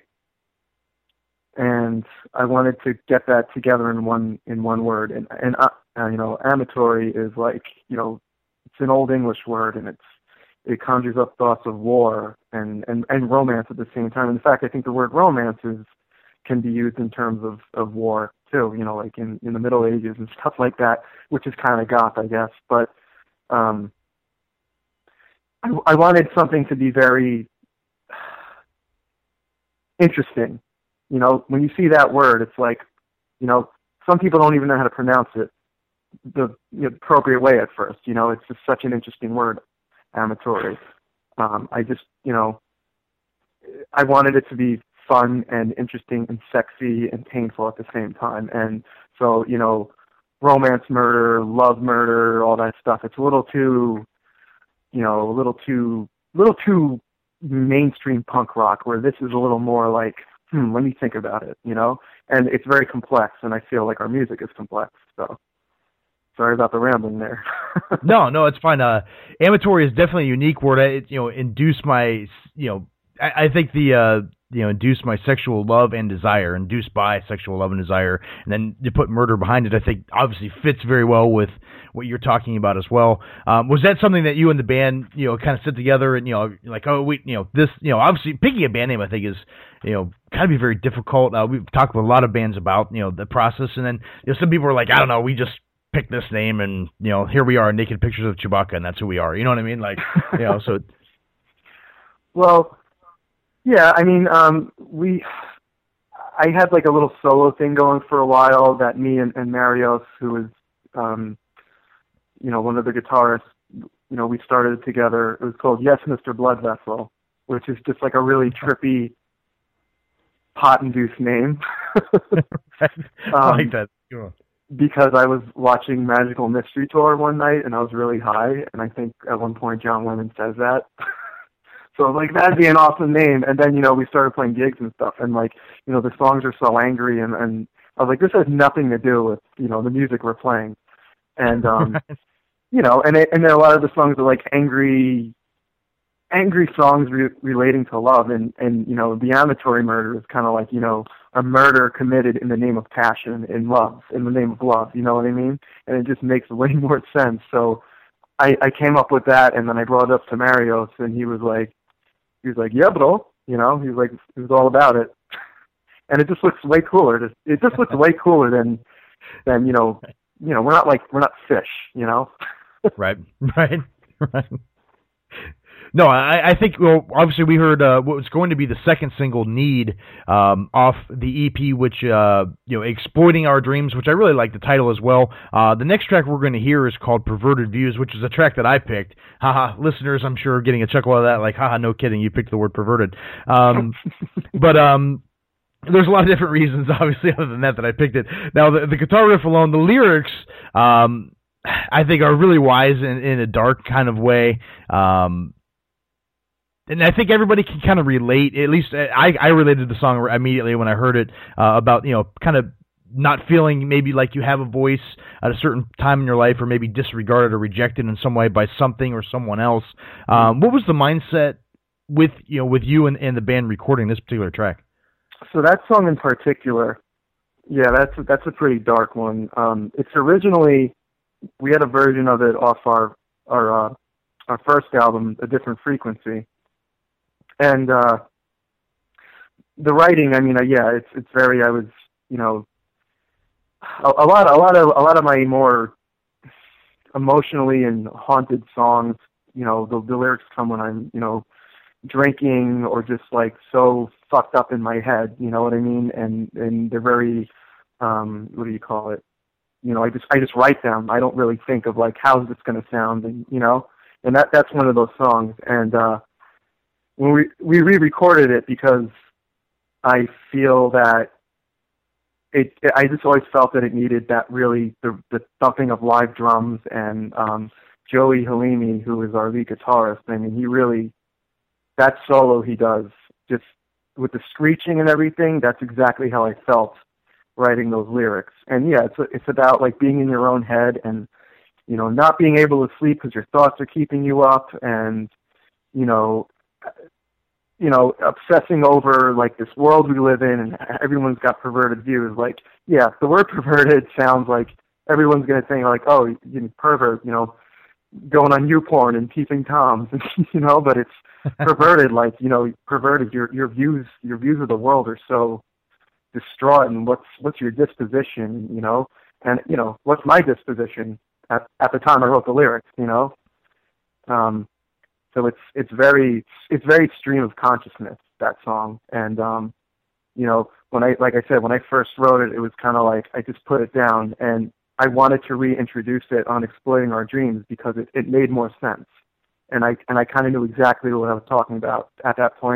And I wanted to get that together in one in one word. And and uh, uh, you know, amatory is like, you know, it's an old English word, and it's it conjures up thoughts of war and, and, and romance at the same time. In fact, I think the word romance is can be used in terms of, of war too. You know, like in, in the Middle Ages and stuff like that, which is kind of goth, I guess. But um, I, I wanted something to be very interesting. You know, when you see that word, it's like, you know, some people don't even know how to pronounce it the, the appropriate way at first. You know, it's just such an interesting word, amatory. Um, I just, you know, I wanted it to be fun and interesting and sexy and painful at the same time. And so, you know, romance murder, love murder, all that stuff, it's a little too, you know, a little too, little too mainstream punk rock, where this is a little more like, hmm, let me think about it, you know? And it's very complex, and I feel like our music is complex, so sorry about the rambling there. no, no, it's fine. Uh, amatory is definitely a unique word. It, you know, induce my, you know, I, I think the, uh, you know, induce my sexual love and desire, induced by sexual love and desire, and then to put murder behind it, I think obviously fits very well with what you're talking about as well. Um, was that something that you and the band, you know, kind of sit together and, you know, like, oh, we, you know, this, you know, obviously picking a band name, I think is, you know, kind of be very difficult. Uh, we've talked with a lot of bands about, you know, the process, and then, you know, some people are like, I don't know, we just picked this name, and, you know, here we are, naked pictures of Chewbacca, and that's who we are. You know what I mean? Like, you know, so. Well, yeah, I mean, um, we, I had like a little solo thing going for a while that me and, and Marios, who was, um, you know, one of the guitarists, you know, we started it together. It was called Yes, Mister Blood Vessel, which is just like a really trippy, pot-induced name. I um, like that. Sure. Because I was watching Magical Mystery Tour one night, and I was really high, and I think at one point John Lennon says that. So I was like, that'd be an awesome name. And then, you know, we started playing gigs and stuff, and like, you know, the songs are so angry, and, and I was like, this has nothing to do with, you know, the music we're playing. And, um, you know, and it, and then a lot of the songs are like angry, angry songs re- relating to love, and, and, you know, the amatory murder is kind of like, you know, a murder committed in the name of passion, in love, in the name of love, you know what I mean? And it just makes way more sense. So I, I came up with that, and then I brought it up to Marios, and he was like, he was like, yeah, bro, you know, he was like, he was all about it. And it just looks way cooler. To, it just looks way cooler than, than, you know, you know, we're not like, we're not Fish, you know? Right, right, right. No, I, I think, well, obviously we heard uh, what was going to be the second single, Need, um, off the E P, which, uh, you know, Exploiting Our Dreams, which I really like the title as well. Uh, the next track we're going to hear is called Perverted Views, which is a track that I picked. Haha, listeners, I'm sure, are getting a chuckle out of that, like, haha, no kidding, you picked the word perverted. Um, but, um, there's a lot of different reasons, obviously, other than that, that I picked it. Now, the, the guitar riff alone, the lyrics, um, I think are really wise in, in a dark kind of way. Um, And I think everybody can kind of relate. At least I, I related to the song immediately when I heard it, uh, about, you know, kind of not feeling maybe like you have a voice at a certain time in your life, or maybe disregarded or rejected in some way by something or someone else. Um, what was the mindset with, you know, with you and, and the band recording this particular track? So that song in particular, yeah, that's that's a pretty dark one. Um, it's originally, we had a version of it off our our uh, our first album, A Different Frequency. And uh, the writing, I mean, uh, yeah, it's it's very. I was, you know, a, a lot, a lot of, a lot of my more emotionally and haunted songs. You know, the, the lyrics come when I'm, you know, drinking or just like so fucked up in my head. You know what I mean? And and they're very, um, what do you call it? You know, I just I just write them. I don't really think of like how's this going to sound, and you know, and that that's one of those songs. And uh, when we we re-recorded it, because I feel that it, it I just always felt that it needed that really the the thumping of live drums, and um, Joey Halimi, who is our lead guitarist. I mean, he really, that solo he does, just with the screeching and everything, that's exactly how I felt writing those lyrics. And yeah, it's it's about like being in your own head, and you know, not being able to sleep because your thoughts are keeping you up, and you know, you know, obsessing over like this world we live in, and everyone's got perverted views. Like, yeah, the word perverted sounds like everyone's going to think like, oh, you know, pervert, you know, going on YouPorn and peeping toms, you know, but it's perverted, like, you know, perverted. Your your views your views of the world are so distraught, and what's what's your disposition, you know, and you know, what's my disposition at at the time I wrote the lyrics, you know. Um, so it's it's very it's very stream of consciousness, that song, and um, you know, when I like I said when I first wrote it, it was kind of like I just put it down, and I wanted to reintroduce it on Exploiting Our Dreams because it, it made more sense. And I and I kind of knew exactly what I was talking about at that point.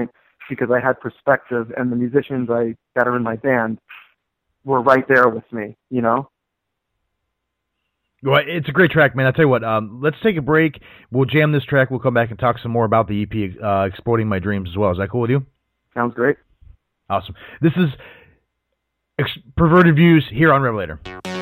because I had perspective, and the musicians I that are in my band were right there with me, you know? Well, it's a great track, man. I'll tell you what, um, let's take a break. We'll jam this track. We'll come back and talk some more about the E P, uh, Exploding My Dreams as well. Is that cool with you? Sounds great. Awesome. This is Ex- Perverted Views here on Revelator.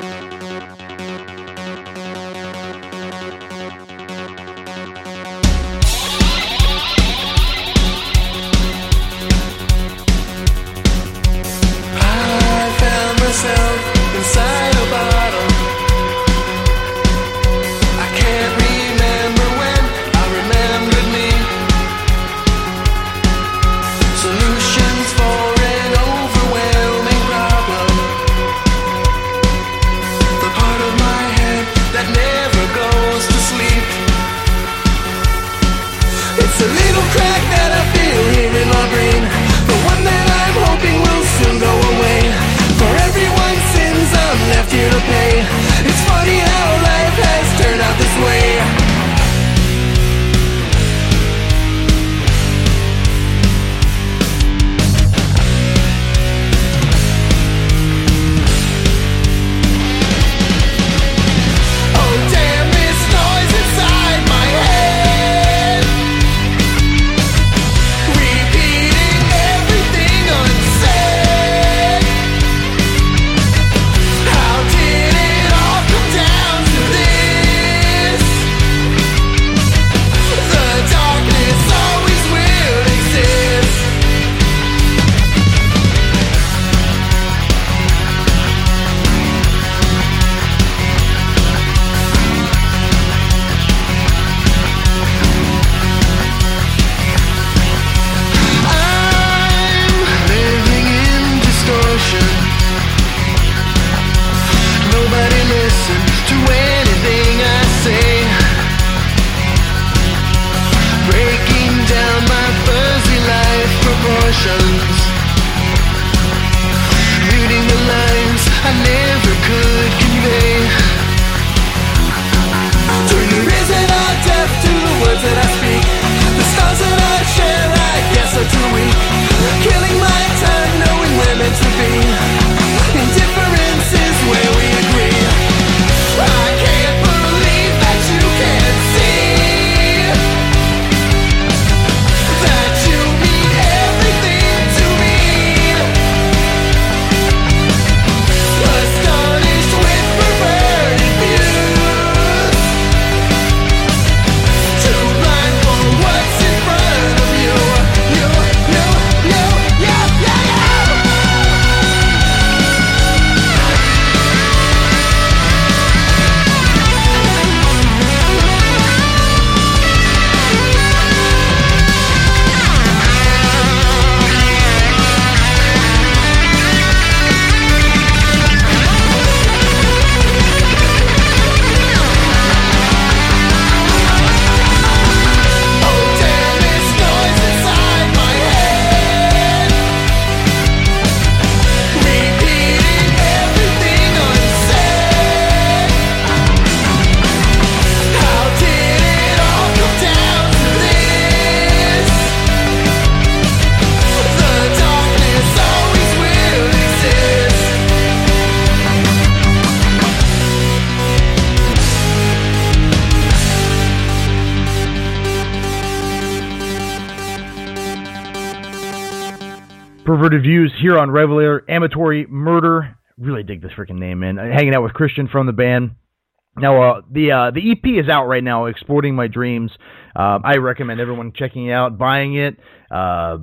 Perverted Views here on Revelator. Amatory Murder. Really dig this freaking name, man. Hanging out with Christian from the band. Now, uh, the uh, the E P is out right now, Exploding My Dreams. Uh, I recommend everyone checking it out, buying it. Uh,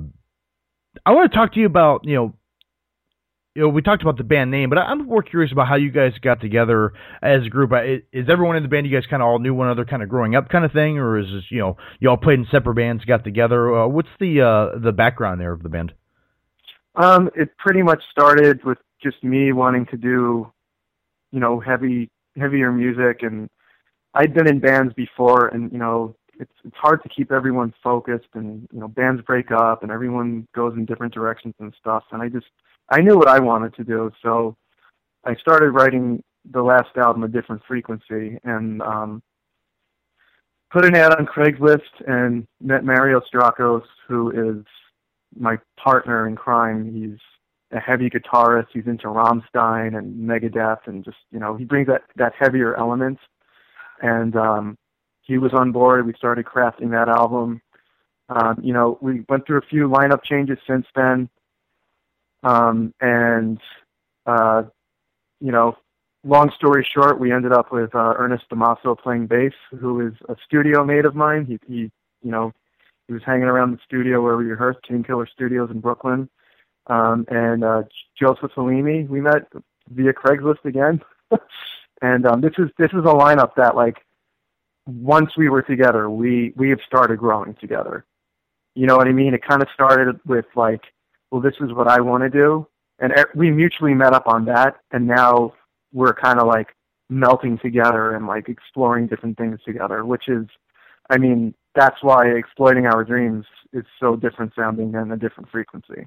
I want to talk to you about, you know, you know, we talked about the band name, but I'm more curious about how you guys got together as a group. Is everyone in the band, you guys kind of all knew one another kind of growing up kind of thing, or is this, you know, you all played in separate bands, got together? Uh, what's the uh, the background there of the band? Um, it pretty much started with just me wanting to do, you know, heavy, heavier music, and I'd been in bands before, and you know, it's it's hard to keep everyone focused, and you know, bands break up, and everyone goes in different directions and stuff, and I just I knew what I wanted to do, so I started writing the last album, A Different Frequency, and um, put an ad on Craigslist and met Mario Strakos, who is my partner in crime. He's a heavy guitarist. He's into Rammstein and Megadeth, and just, you know, he brings that, that heavier element. And um, he was on board. We started crafting that album. Um, you know, we went through a few lineup changes since then. Um, and, uh, you know, long story short, we ended up with uh, Ernest Damaso playing bass, who is a studio mate of mine. He, he, you know, he was hanging around the studio where we rehearsed, Kingkiller Studios in Brooklyn. Um, and uh, Joseph Salimi, we met via Craigslist again. and um, this is this is a lineup that, like, once we were together, we we have started growing together. You know what I mean? It kind of started with, like, well, this is what I want to do, and we mutually met up on that, and now we're kind of like melting together and like exploring different things together, which is, I mean, that's why Exploiting Our Dreams is so different sounding than a different frequency.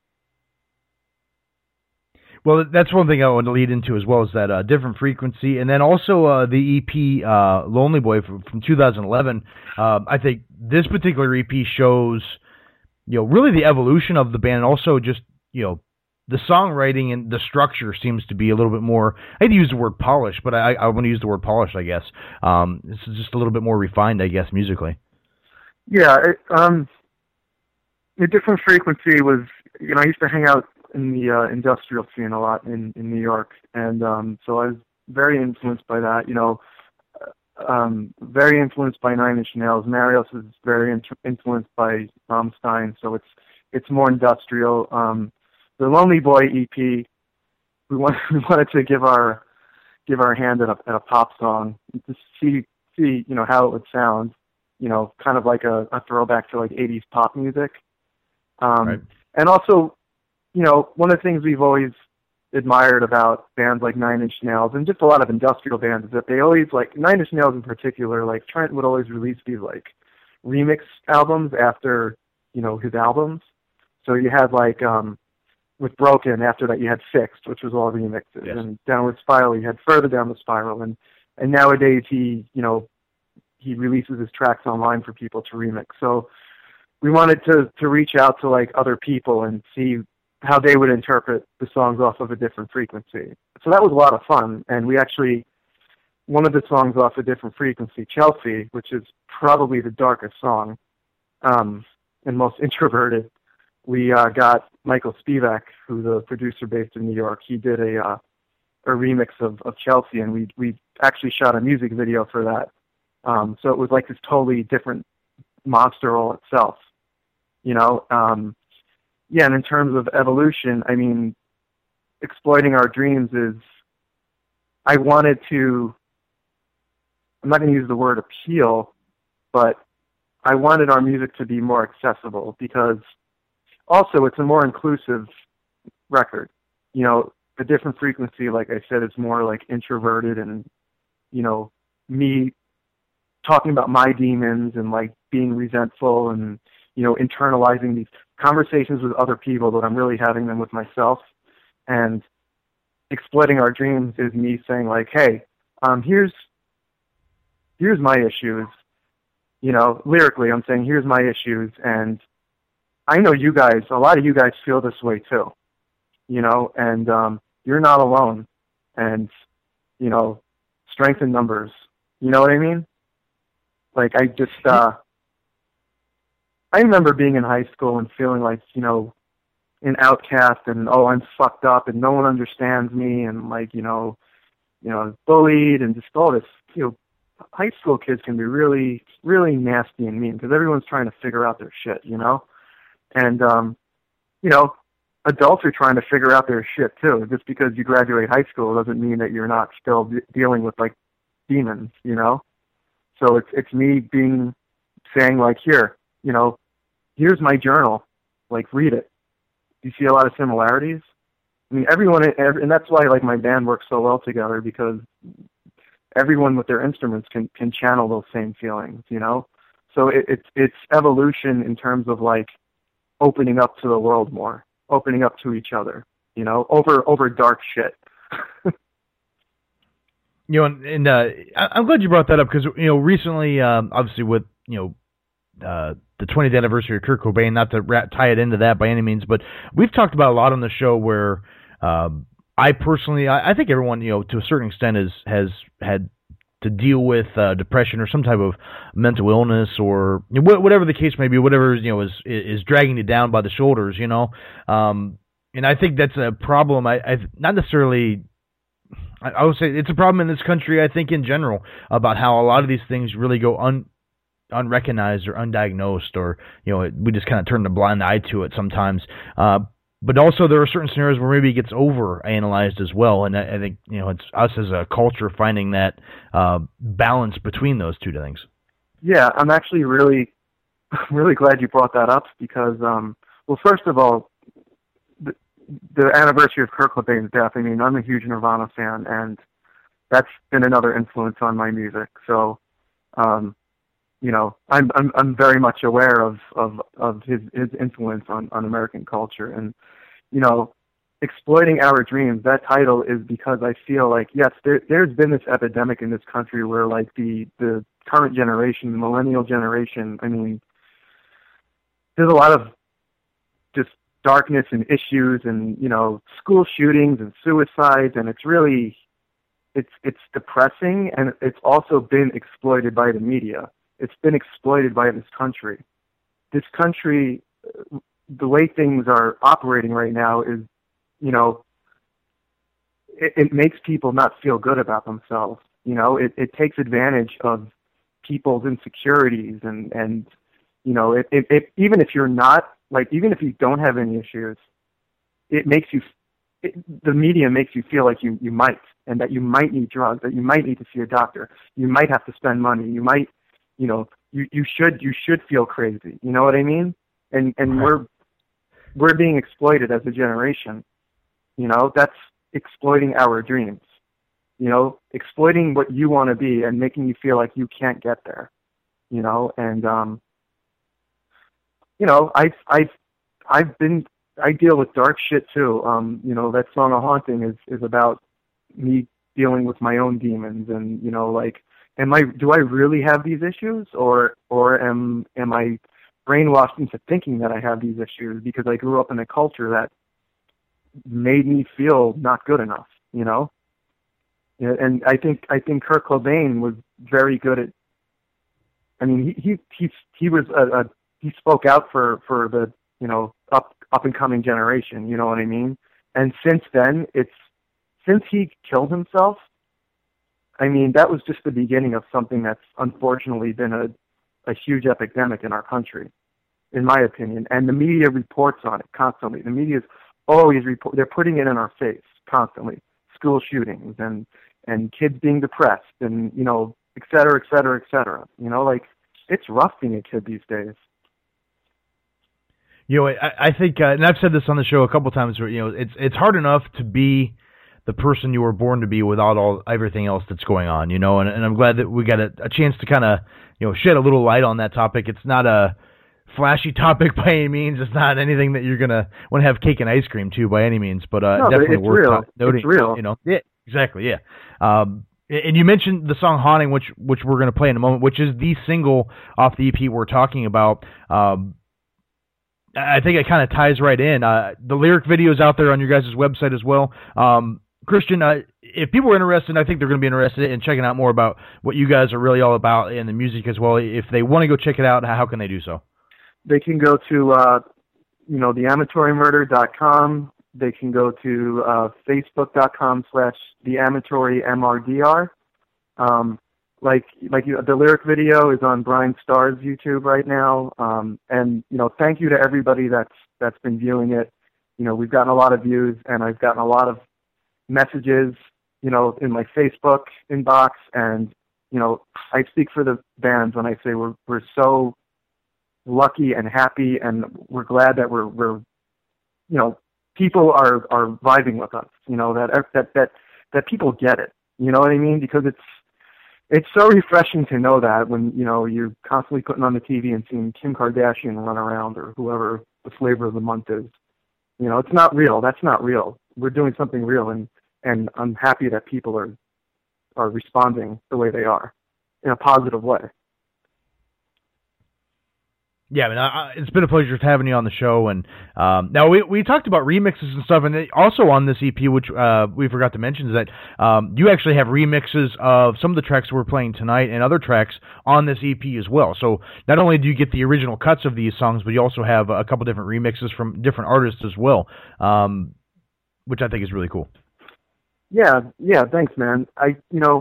Well, that's one thing I want to lead into as well, is that uh, different frequency, and then also uh, the E P uh, Lonely Boy from, from two thousand eleven. Uh, I think this particular E P shows, you know, really the evolution of the band, and also just, you know, the songwriting and the structure seems to be a little bit more, I hate to use the word polished, but I, I want to use the word polished, I guess. Um, this is just a little bit more refined, I guess, musically. Yeah, it, um, a different frequency was, you know, I used to hang out in the uh, industrial scene a lot in, in New York, and um, so I was very influenced by that, you know, um, very influenced by Nine Inch Nails. Marios is very in- influenced by Rammstein, so it's it's more industrial. Um, The Lonely Boy E P, we wanted, we wanted to give our give our hand at a, at a pop song to see see you know how it would sound, you know, kind of like a, a throwback to like eighties pop music, um, right. And also, you know, one of the things we've always admired about bands like Nine Inch Nails and just a lot of industrial bands is that they always, like Nine Inch Nails in particular, like Trent would always release these like remix albums after, you know, his albums. So you had like um, with Broken, after that you had Fixed, which was all remixes, yes. And Downward Spiral, you had Further Down the Spiral, and and nowadays he, you know, he releases his tracks online for people to remix. So we wanted to to reach out to like other people and see how they would interpret the songs off of a different frequency. So that was a lot of fun, and we actually, one of the songs off a different frequency, Chelsea, which is probably the darkest song um, and most introverted, we uh, got Michael Spivak, who's a producer based in New York. He did a uh, a remix of, of Chelsea, and we we actually shot a music video for that. Um, so it was like this totally different monster all itself, you know. Um, yeah, and in terms of evolution, I mean, Exploiting Our Dreams is, I wanted to, I'm not going to use the word appeal, but I wanted our music to be more accessible because also it's a more inclusive record. You know, a different frequency, like I said, is more like introverted and, you know, me talking about my demons and like being resentful and, you know, internalizing these conversations with other people, but I'm really having them with myself. And Exploiting Our Dreams is me saying like, hey, um, here's, here's my issues. You know, lyrically, I'm saying, here's my issues. And I know you guys, a lot of you guys feel this way too, you know, and um, you're not alone. And, you know, strength in numbers. You know what I mean? Like, I just, uh, I remember being in high school and feeling like, you know, an outcast and, oh, I'm fucked up and no one understands me and, like, you know, you know, bullied and just all this, you know, high school kids can be really, really nasty and mean because everyone's trying to figure out their shit, you know? And, um, you know, adults are trying to figure out their shit too. Just because you graduate high school doesn't mean that you're not still de- dealing with, like, demons, you know? So it's it's me being, saying, like, here, you know, here's my journal, like, read it. You see a lot of similarities? I mean, everyone, and that's why, like, my band works so well together because everyone with their instruments can, can channel those same feelings, you know? So it, it's it's evolution in terms of, like, opening up to the world more, opening up to each other, you know, over over dark shit. You know, and, and uh, I'm glad you brought that up because, you know, recently, um, obviously with, you know, uh, the twentieth anniversary of Kurt Cobain, not to ra- tie it into that by any means, but we've talked about a lot on the show where um, I personally, I, I think everyone, you know, to a certain extent is, has had to deal with uh, depression or some type of mental illness or you know, whatever the case may be, whatever, you know, is, is dragging you down by the shoulders, you know. Um, and I think that's a problem. I, I've not necessarily, I, I would say it's a problem in this country, I think in general, about how a lot of these things really go un, unrecognized or undiagnosed, or, you know, we just kind of turn a blind eye to it sometimes. Uh, But also there are certain scenarios where maybe it gets over-analyzed as well, and I, I think, you know, it's us as a culture finding that uh, balance between those two things. Yeah, I'm actually really, really glad you brought that up because, um, well, first of all, the, the anniversary of Kurt Cobain's death, I mean, I'm a huge Nirvana fan, and that's been another influence on my music. So, um, you know, I'm I'm I'm very much aware of of, of his, his influence on, on American culture. And, you know, Exploiting Our Dreams, that title is because I feel like, yes, there there's been this epidemic in this country where like the, the current generation, the millennial generation, I mean, there's a lot of just darkness and issues and, you know, school shootings and suicides, and it's really it's it's depressing, and it's also been exploited by the media. It's been exploited by this country. This country, the way things are operating right now is, you know, it, it makes people not feel good about themselves. You know, it, it takes advantage of people's insecurities and, and you know, it, it, it, even if you're not, like, even if you don't have any issues, it makes you, it, the media makes you feel like you, you might, and that you might need drugs, that you might need to see a doctor, you might have to spend money, you might, you know, you, you should you should feel crazy. You know what I mean? And and we're we're being exploited as a generation. You know, that's exploiting our dreams. You know, exploiting what you want to be and making you feel like you can't get there. You know, and um, you know, I've I've I've been I deal with dark shit too. Um, you know, that song "A Haunting" is is about me dealing with my own demons, and you know, like. Am I? Do I really have these issues, or or am am I brainwashed into thinking that I have these issues because I grew up in a culture that made me feel not good enough? You know, and I think I think Kurt Cobain was very good at. I mean, he he he, he was a, a he spoke out for, for the you know up up and coming generation. You know what I mean? And since then, it's since he killed himself. I mean, that was just the beginning of something that's unfortunately been a, a huge epidemic in our country, in my opinion. And the media reports on it constantly. The media is always report. They're putting it in our face constantly. School shootings and and kids being depressed and you know, et cetera, et cetera, et cetera. You know, like it's rough being a kid these days. You know, I, I think, uh, and I've said this on the show a couple times. Where you know, it's it's hard enough to be the person you were born to be without all everything else that's going on, you know, and, and I'm glad that we got a, a chance to kind of, you know, shed a little light on that topic. It's not a flashy topic by any means. It's not anything that you're gonna want to have cake and ice cream to by any means, but uh, no, definitely but it's worth real. noting. It's real. You know, yeah, exactly, yeah. Um, and you mentioned the song "Haunting," which which we're gonna play in a moment, which is the single off the E P we're talking about. Um, I think it kind of ties right in. Uh, the lyric video is out there on your guys' website as well. Um, Christian, uh, if people are interested, I think they're going to be interested in checking out more about what you guys are really all about in the music as well. If they want to go check it out, how can they do so? They can go to, uh, you know, the amatory murder dot com. They can go to uh, facebook dot com slash the amatory M R D R. Um, like, like you, the lyric video is on Brian Starr's YouTube right now. Um, and, you know, thank you to everybody that's, that's been viewing it. You know, we've gotten a lot of views, and I've gotten a lot of messages, you know, in my Facebook inbox, and, you know, I speak for the bands when I say we're we're so lucky and happy, and we're glad that we're we're, you know, people are are vibing with us, you know, that that that that people get it, you know what I mean? Because it's it's so refreshing to know that when, you know, you're constantly putting on the T V and seeing Kim Kardashian run around or whoever the flavor of the month is. You know, it's not real. That's not real. We're doing something real, and And I'm happy that people are are responding the way they are, in a positive way. Yeah, I mean, I, it's been a pleasure having you on the show. And um, now we we talked about remixes and stuff, and also on this E P, which uh, we forgot to mention, is that um, you actually have remixes of some of the tracks we're playing tonight and other tracks on this E P as well. So not only do you get the original cuts of these songs, but you also have a couple different remixes from different artists as well, um, which I think is really cool. Yeah, yeah, thanks, man. I, you know,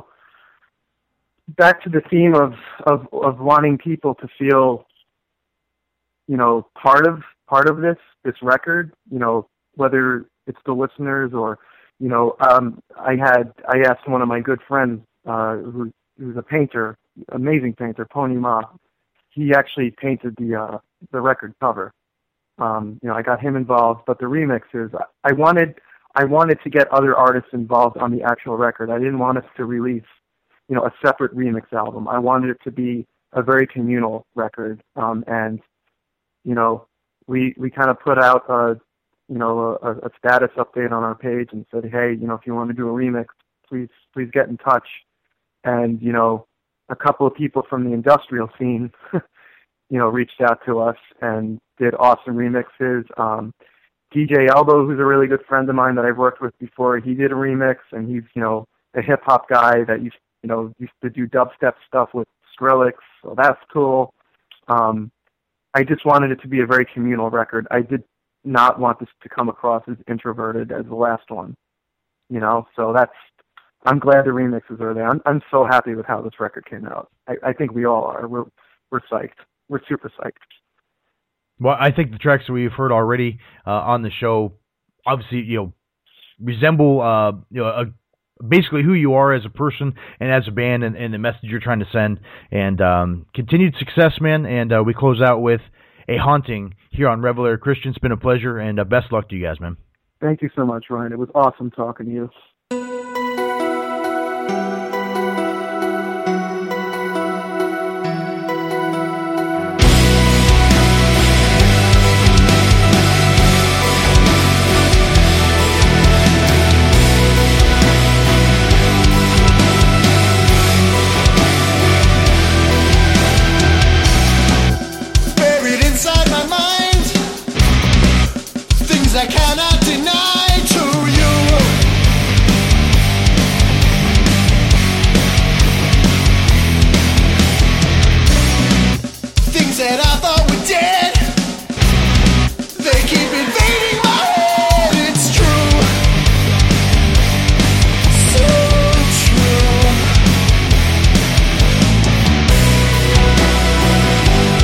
back to the theme of of, of wanting people to feel, you know, part of part of this this record, you know, whether it's the listeners or, you know, um, I had I asked one of my good friends uh, who who's a painter, amazing painter, Pony Ma. He actually painted the uh, the record cover. Um, you know, I got him involved, but the remixes, I wanted I wanted to get other artists involved on the actual record. I didn't want us to release, you know, a separate remix album. I wanted it to be a very communal record, um, and you know, we we kind of put out a, you know, a, a status update on our page and said, hey, you know, if you want to do a remix, please please get in touch. And you know, a couple of people from the industrial scene, you know, reached out to us and did awesome remixes. Um, D J Elbow, who's a really good friend of mine that I've worked with before, he did a remix, and he's, you know, a hip hop guy that used you know used to do dubstep stuff with Skrillex, so that's cool. Um, I just wanted it to be a very communal record. I did not want this to come across as introverted as the last one, you know. So that's. I'm glad the remixes are there. I'm, I'm so happy with how this record came out. I, I think we all are. We're we're psyched. We're super psyched. Well, I think the tracks that we've heard already uh, on the show, obviously, you know, resemble uh, you know a, basically who you are as a person and as a band, and, and the message you're trying to send. And um, continued success, man. And uh, we close out with A Haunting here on Revelation Christian. It's been a pleasure, and uh, best luck to you guys, man. Thank you so much, Ryan. It was awesome talking to you. I cannot deny to you. Things that I thought were dead, they keep invading my head. It's true, so true.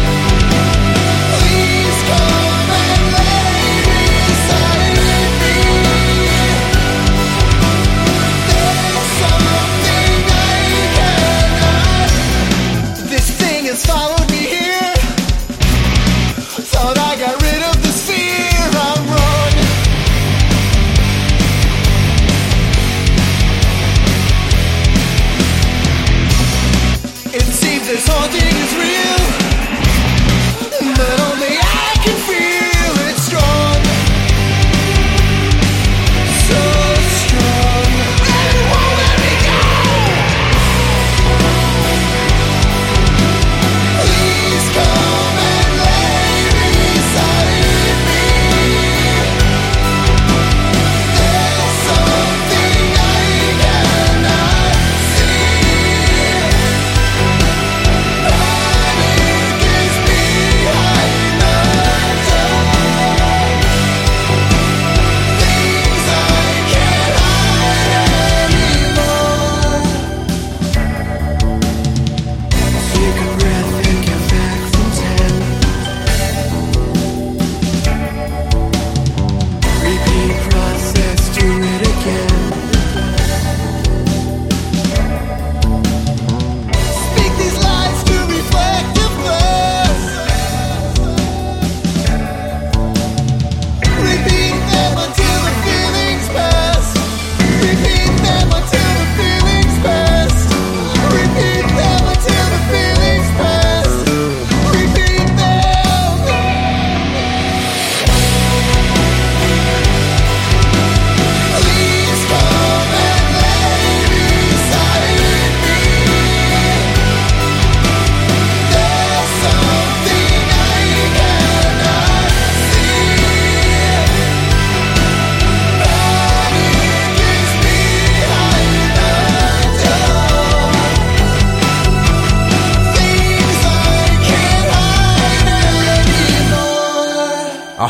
Please come and lay beside me.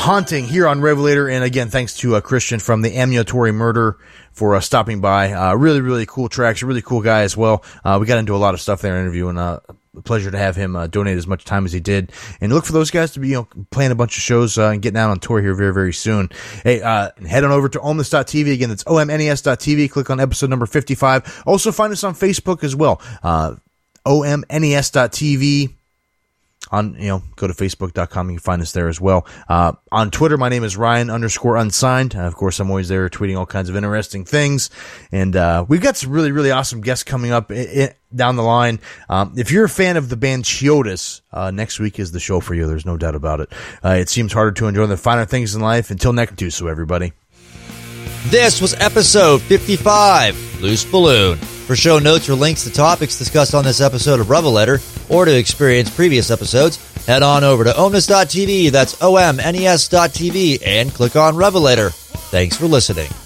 Haunting here on Revelator. And again, thanks to uh, Christian from the Ambulatory Murder for uh, stopping by. Uh, really, really cool tracks. Really cool guy as well. Uh, we got into a lot of stuff there in the interview, and uh, a pleasure to have him uh, donate as much time as he did. And look for those guys to be, you know, playing a bunch of shows uh, and getting out on tour here very, very soon. Hey, uh, head on over to omnis dot t v. Again, that's O M N E S dot T V. Click on episode number fifty-five. Also find us on Facebook as well. Uh, O M N E S dot T V. On, you know, go to facebook dot com. You can find us there as well. Uh, on Twitter, my name is Ryan underscore unsigned. Uh, of course, I'm always there tweeting all kinds of interesting things. And, uh, we've got some really, really awesome guests coming up I- I- down the line. Um, if you're a fan of the band Chiodas, uh, next week is the show for you. There's no doubt about it. Uh, it seems harder to enjoy the finer things in life. Until next, do so, everybody. This was episode fifty-five, Loose Balloon. For show notes or links to topics discussed on this episode of Revelator, or to experience previous episodes, head on over to omnis dot t v, that's O M N E S dot T V, and click on Revelator. Thanks for listening.